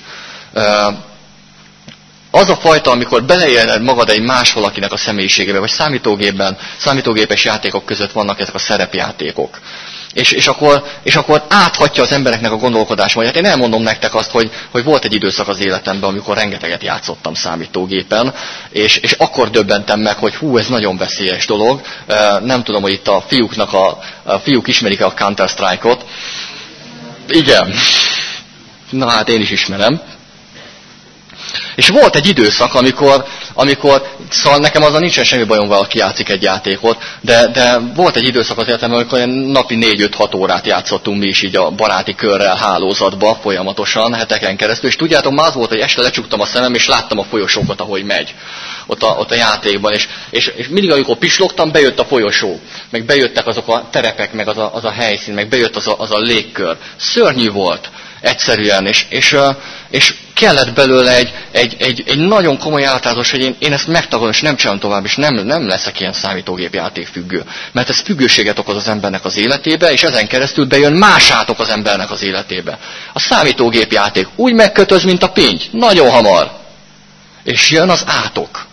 Az a fajta, amikor beleéled magad egy más valakinek a személyiségébe, vagy számítógépes játékok között vannak ezek a szerepjátékok. És akkor áthatja az embereknek a gondolkodásmódját. Én elmondom nektek azt, hogy volt egy időszak az életemben, amikor rengeteget játszottam számítógépen, és akkor döbbentem meg, hogy ez nagyon veszélyes dolog. Nem tudom, hogy itt a fiúk ismerik-e a Counter-Strike-ot. Igen. Na hát én is ismerem. És volt egy időszak, amikor szóval nekem azzal nincsen semmi bajom, valaki játszik egy játékot, de volt egy időszak az életemben, amikor napi 4-5-6 órát játszottunk mi is így a baráti körrel hálózatba folyamatosan, heteken keresztül, és tudjátok, már az volt, hogy este lecsuktam a szemem, és láttam a folyosókat, ahogy megy ott a játékban, és mindig, amikor pislogtam, bejött a folyosó, meg bejöttek azok a terepek, meg az a helyszín, meg bejött az a légkör. Szörnyű volt egyszerűen, és kellett belőle egy nagyon komoly általázás, hogy én ezt megtagadom, és nem csinálom tovább, és nem leszek ilyen számítógépjáték függő. Mert ez függőséget okoz az embernek az életébe, és ezen keresztül bejön más átok az embernek az életébe. A számítógépjáték úgy megkötöz, mint a pinty, nagyon hamar. És jön az átok.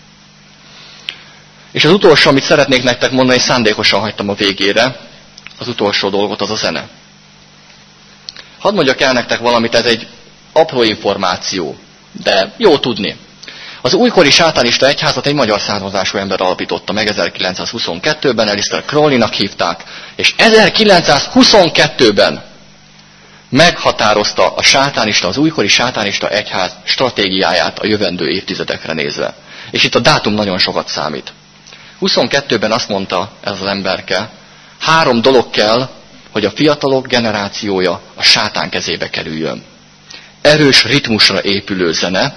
És az utolsó, amit szeretnék nektek mondani, szándékosan hagytam a végére, az utolsó dolgot, az a zene. Hadd mondjak el nektek valamit, ez egy apró információ, de jó tudni. Az újkori sátánista egyházat egy magyar származású ember alapította meg 1922-ben, Alistair Crowley-nak hívták, és 1922-ben meghatározta az újkori sátánista egyház stratégiáját a jövendő évtizedekre nézve. És itt a dátum nagyon sokat számít. 22-ben azt mondta ez az emberke, 3 dolog kell, hogy a fiatalok generációja a sátán kezébe kerüljön. Erős ritmusra épülő zene,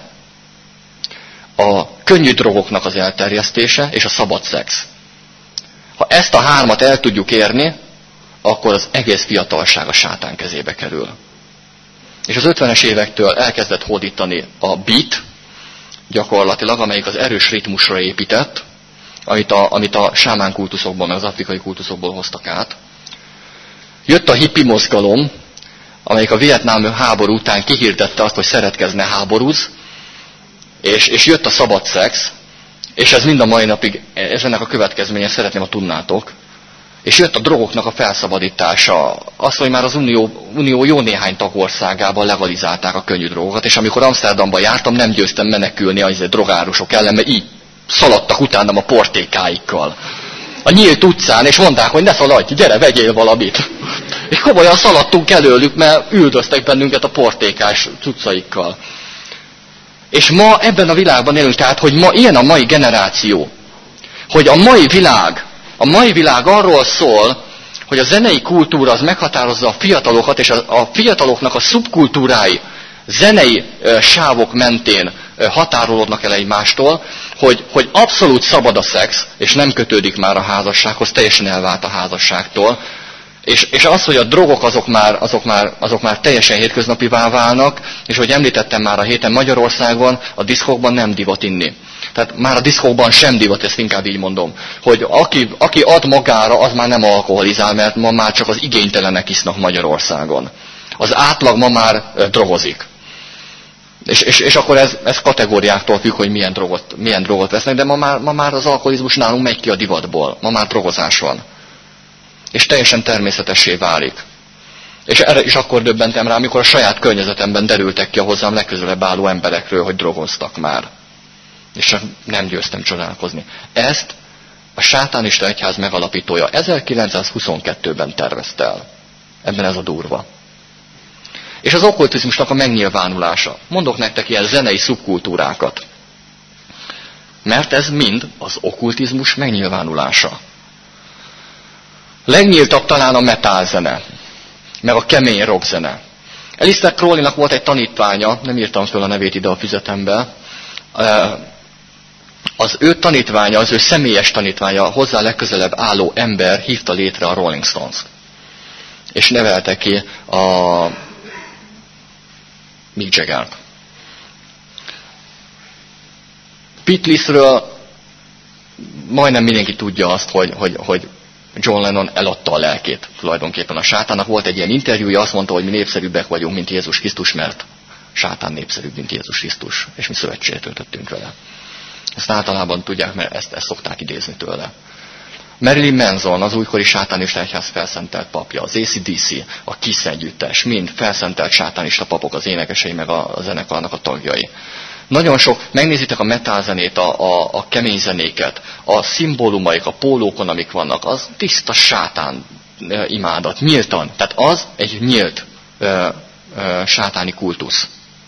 a könnyű drogoknak az elterjesztése és a szabad szex. Ha ezt a 3-at el tudjuk érni, akkor az egész fiatalság a sátán kezébe kerül. És az 50-es évektől elkezdett hódítani a beat, gyakorlatilag, amelyik az erős ritmusra épített, amit a sámán kultuszokból, meg az afrikai kultuszokból hoztak át. Jött a hippi mozgalom, amelyik a vietnámi háború után kihirdette azt, hogy szeretkezne, háborúz, és jött a szabad szex, és ez mind a mai napig, ez ennek a következménye, szeretném, ha tudnátok. És jött a drogoknak a felszabadítása. Az, hogy már az Unió jó néhány tagországában legalizálták a könnyű drogokat, és amikor Amsterdamban jártam, nem győztem menekülni az drogárusok ellen, mert így szaladtak utánam a portékáikkal. A nyílt utcán, és mondták, hogy ne szaladj, gyere, vegyél valamit. És komolyan szaladtunk előlük, mert üldöztek bennünket a portékás cuccaikkal. És ma ebben a világban élünk, tehát, hogy ma ilyen a mai generáció, hogy a mai világ arról szól, hogy a zenei kultúra az meghatározza a fiatalokat, és a fiataloknak a szubkultúrái zenei sávok mentén határolódnak el egymástól, hogy abszolút szabad a szex, és nem kötődik már a házassághoz, teljesen elvált a házasságtól. És az, hogy a drogok azok már teljesen hétköznapivá válnak, és hogy említettem már a héten, Magyarországon a diszkókban nem divat inni. Tehát már a diszkókban sem divat, ezt inkább így mondom. Hogy aki ad magára, az már nem alkoholizál, mert ma már csak az igénytelenek isznak Magyarországon. Az átlag ma már drogozik. És akkor ez kategóriáktól függ, hogy milyen drogot vesznek, de ma már az alkoholizmus nálunk megy ki a divatból. Ma már drogozás van. És teljesen természetessé válik. És erre is akkor döbbentem rá, amikor a saját környezetemben derültek ki a hozzám legközelebb álló emberekről, hogy drogoztak már. És nem győztem csodálkozni. Ezt a sátánista egyház megalapítója 1922-ben tervezte el. Ebben ez a durva. És az okkultizmusnak a megnyilvánulása. Mondok nektek ilyen zenei szubkultúrákat. Mert ez mind az okkultizmus megnyilvánulása. Legnyíltabb talán a metálzene, meg a kemény rockzene. Alistair Crowley-nak volt egy tanítványa, nem írtam föl a nevét ide a füzetembe. Az ő tanítványa, az ő személyes tanítványa, hozzá legközelebb álló ember hívta létre a Rolling Stones-t. És nevelte ki a Mick Jagger-t. Beatlesről majdnem mindenki tudja azt, hogy John Lennon eladta a lelkét tulajdonképpen a sátának. Volt egy ilyen interjúja, azt mondta, hogy mi népszerűbbek vagyunk, mint Jézus Krisztus, mert sátán népszerűbb, mint Jézus Krisztus, és mi szövetséget kötöttünk vele. Ezt általában tudják, mert ezt szokták idézni tőle. Marilyn Manson, az újkori sátánista egyház felszentelt papja, az AC/DC, a Kiss együttes, mind felszentelt sátánista papok, az énekesei, meg a zenekarnak a tagjai. Nagyon sok, megnézitek a metálzenét, a kemény zenéket, a szimbólumaik, a pólókon, amik vannak, az tiszta sátán imádat, nyíltan. Tehát az egy nyílt sátáni kultusz.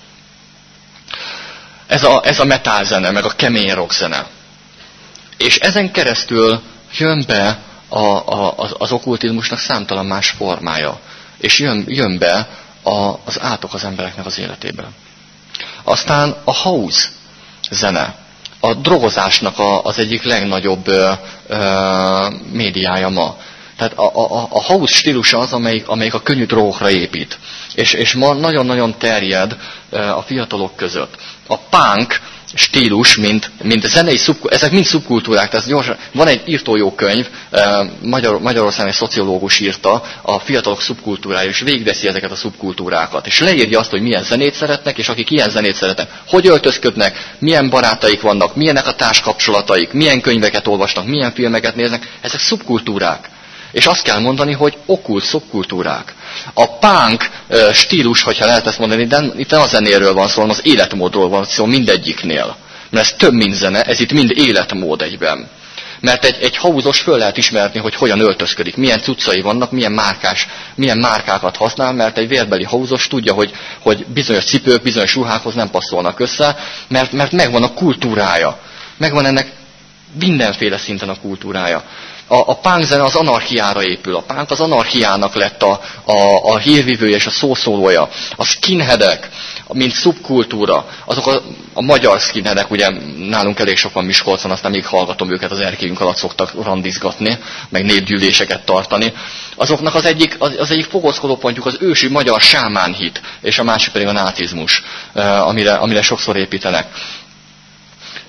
Ez a metálzene, meg a kemény rockzene. És ezen keresztül jön be az okkultizmusnak számtalan más formája. És jön be az átok az embereknek az életébe. Aztán a house zene. A drogozásnak az egyik legnagyobb médiája ma. Tehát a house stílusa az, amelyik a könnyű drogokra épít. És ma nagyon-nagyon terjed a fiatalok között. A punk stílus, mint zenei ezek mind szubkultúrák. Tehát gyorsan, van egy írtó jó könyv, Magyarországon egy szociológus írta, a fiatalok szubkultúrája, és végigveszi ezeket a szubkultúrákat. És leírja azt, hogy milyen zenét szeretnek, és akik ilyen zenét szeretnek, hogy öltözködnek, milyen barátaik vannak, milyenek a társkapcsolataik, milyen könyveket olvasnak, milyen filmeket néznek. Ezek szubkultúrák. És azt kell mondani, hogy okkult szubkultúrák. A punk stílus, hogyha lehet ezt mondani, de itt nem a zenéről van szó, hanem az életmódról van szó mindegyiknél. Mert ez több, mint zene, ez itt mind életmód egyben. Mert egy house-os föl lehet ismerni, hogy hogyan öltözködik, milyen cuccai vannak, milyen márkákat használ, mert egy vérbeli house-os tudja, hogy bizonyos cipők, bizonyos ruhákhoz nem passzolnak össze, mert megvan a kultúrája. Megvan ennek mindenféle szinten a kultúrája. A punk zene az anarchiára épül. A punk az anarchiának lett a hírvivője és a szószólója. A skinheadek, mint szubkultúra, azok a magyar skinheadek, ugye nálunk elég sokan Miskolcon, aztán még hallgatom őket, az erkélyünk alatt szoktak randizgatni, meg népgyűléseket tartani. Azoknak az egyik fogózkodópontjuk az ősi magyar sámánhit, és a másik pedig a nácizmus, amire sokszor építenek.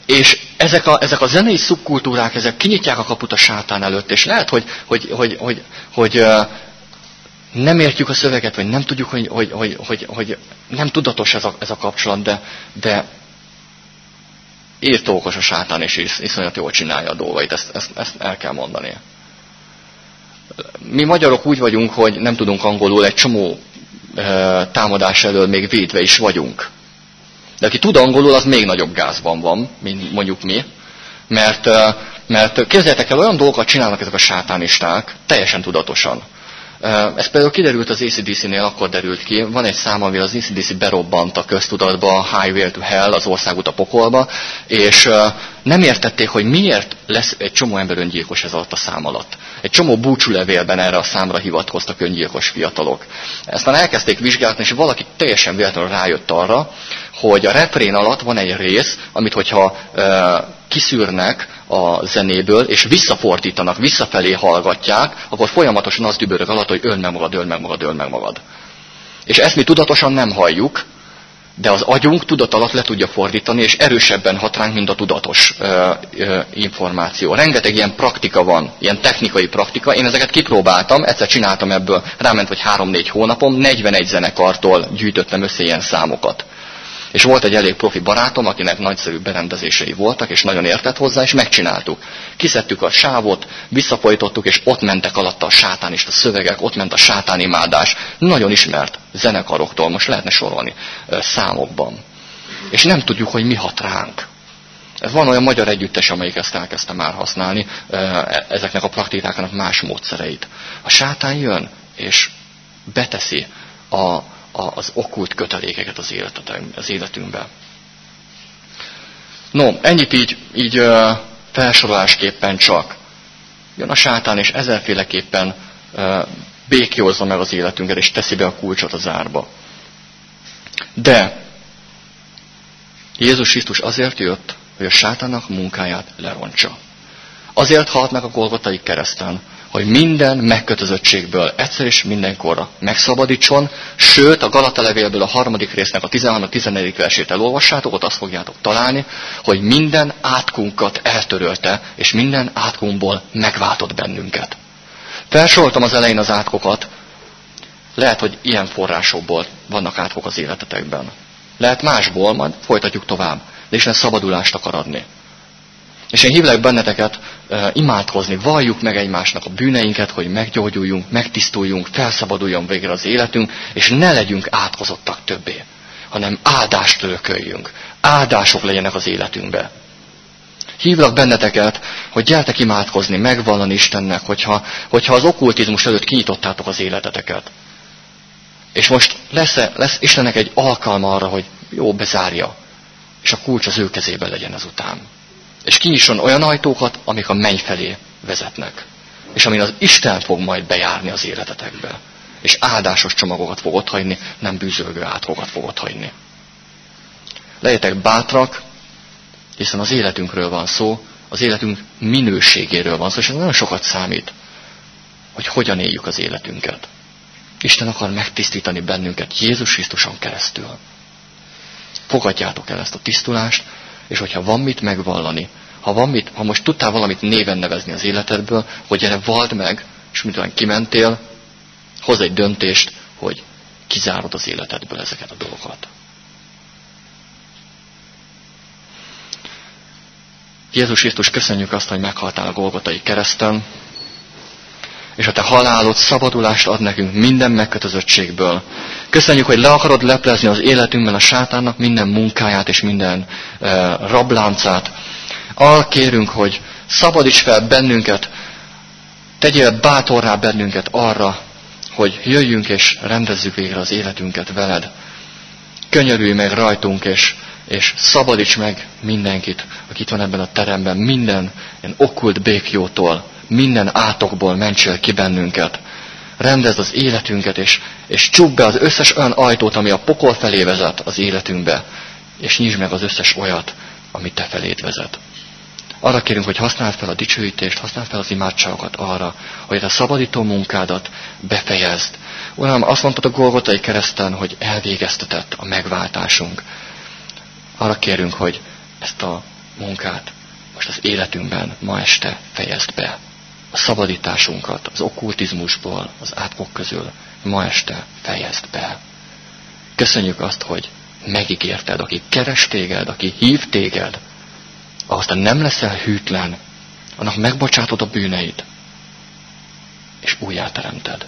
És ezek a zenei szubkultúrák, ezek kinyitják a kaput a sátán előtt, és lehet, hogy nem értjük a szöveget, vagy nem tudjuk, hogy nem tudatos ez a kapcsolat, de írtó okos a sátán, és iszonyat jól csinálja a dolgait, ezt el kell mondani. Mi magyarok úgy vagyunk, hogy nem tudunk angolul, egy csomó támadás elől még védve is vagyunk. De aki tud angolul, az még nagyobb gázban van, mint mondjuk mi. Mert képzeljétek el, olyan dolgokat csinálnak ezek a sátánisták, teljesen tudatosan. Ez például kiderült az AC/DC-nél, akkor derült ki. Van egy szám, amivel az AC/DC berobbant a köztudatba, a Highway to Hell, az országút a pokolba, és nem értették, hogy miért lesz egy csomó ember öngyilkos ez alatt a szám alatt. Egy csomó búcsúlevélben erre a számra hivatkoztak öngyilkos fiatalok. Aztán elkezdték vizsgálni, és valaki teljesen véletlenül rájött arra, hogy a refrén alatt van egy rész, amit hogyha kiszűrnek a zenéből, és visszafordítanak, visszafelé hallgatják, akkor folyamatosan az dübörög alatt, hogy öld meg magad, öld meg magad, öld meg magad. És ezt mi tudatosan nem halljuk, de az agyunk tudat alatt le tudja fordítani, és erősebben hat ránk, mint a tudatos információ. Rengeteg ilyen praktika van, ilyen technikai praktika. Én ezeket kipróbáltam, egyszer csináltam ebből, ráment vagy 3-4 hónapom, 41 zenekartól gyűjtöttem össze ilyen számokat. És volt egy elég profi barátom, akinek nagyszerű berendezései voltak, és nagyon értett hozzá, és megcsináltuk. Kiszedtük a sávot, visszafolytottuk, és ott mentek alatta a sátánista szövegek, ott ment a sátánimádás, nagyon ismert zenekaroktól, most lehetne sorolni számokban. És nem tudjuk, hogy mi hat ránk. Ez van olyan magyar együttes, amelyik ezt elkezdte már használni, ezeknek a praktikáknak más módszereit. A sátán jön, és beteszi az okkult kötelékeket az életünkbe. No, ennyit így felsorolásképpen csak. Jön a sátán, és ezerféleképpen békjózza meg az életünket, és teszi be a kulcsot az árba. De Jézus Krisztus azért jött, hogy a sátánnak munkáját lerontsa. Azért halt meg a Golgotai kereszten, hogy minden megkötözöttségből egyszer és mindenkorra megszabadítson, sőt a Galata levélből a 3. résznek a 13-14. versét elolvassátok, ott azt fogjátok találni, hogy minden átkunkat eltörölte, és minden átkunkból megváltott bennünket. Felsoroltam az elején az átkokat, lehet, hogy ilyen forrásokból vannak átkok az életetekben. Lehet másból, majd folytatjuk tovább, de Isten szabadulást akar adni. És én hívlek benneteket imádkozni, valljuk meg egymásnak a bűneinket, hogy meggyógyuljunk, megtisztuljunk, felszabaduljon végre az életünk, és ne legyünk átkozottak többé, hanem áldást örököljünk. Áldások legyenek az életünkbe. Hívlak benneteket, hogy gyertek imádkozni, megvallani Istennek, hogyha az okkultizmus előtt kinyitottátok az életeteket. És most lesz Istennek egy alkalma arra, hogy jó, bezárja, és a kulcs az ő kezében legyen ezután. És kinyisson olyan ajtókat, amik a menny felé vezetnek. És amin az Isten fog majd bejárni az életetekbe. És áldásos csomagokat fog otthagyni, nem bűzölgő átkokat fog otthagyni. Legyetek bátrak, hiszen az életünkről van szó, az életünk minőségéről van szó, és ez nagyon sokat számít, hogy hogyan éljük az életünket. Isten akar megtisztítani bennünket Jézus Krisztuson keresztül. Fogadjátok el ezt a tisztulást, és hogyha van mit megvallani, ha most tudtál valamit néven nevezni az életedből, hogy erre vald meg, és miután kimentél, hozz egy döntést, hogy kizárod az életedből ezeket a dolgokat. Jézus Krisztus, köszönjük azt, hogy meghaltál a Golgotai kereszten, és a te halálod szabadulást ad nekünk minden megkötözöttségből. Köszönjük, hogy le akarod leplezni az életünkben a sátánnak minden munkáját és minden rabláncát. Arra kérünk, hogy szabadíts fel bennünket, tegyél bátorrá bennünket arra, hogy jöjjünk és rendezzük végre az életünket veled. Könyörülj meg rajtunk, és szabadíts meg mindenkit, aki itt van ebben a teremben, minden ilyen okkult békjótól, minden átokból mentsél ki bennünket. Rendezd az életünket, és csukd be az összes olyan ajtót, ami a pokol felé vezet az életünkbe, és nyisd meg az összes olyat, ami te feléd vezet. Arra kérünk, hogy használd fel a dicsőítést, használd fel az imádságokat arra, hogy a szabadító munkádat befejezd. Uram, azt mondtad a Golgotai kereszten, hogy elvégeztetett a megváltásunk. Arra kérünk, hogy ezt a munkát most az életünkben ma este fejezd be. A szabadításunkat az okkultizmusból, az átkok közül ma este fejezd be. Köszönjük azt, hogy megígérted, aki keres téged, aki hív téged, ahhoz te nem leszel hűtlen, annak megbocsátod a bűneit, és újjáteremted.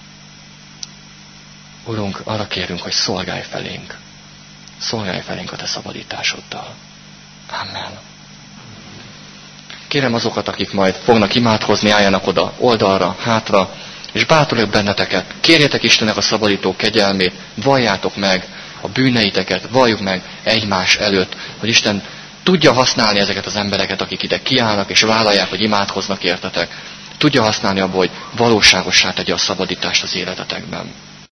Urunk, arra kérünk, hogy szolgálj felénk. Szolgálj felénk a te szabadításoddal. Amen. Kérem azokat, akik majd fognak imádkozni, álljanak oda oldalra, hátra, és bátorok benneteket. Kérjetek Istennek a szabadító kegyelmét, valljátok meg a bűneiteket, valljuk meg egymás előtt, hogy Isten tudja használni ezeket az embereket, akik ide kiállnak, és vállalják, hogy imádkoznak értetek. Tudja használni abból, hogy valóságossá tegye a szabadítást az életetekben.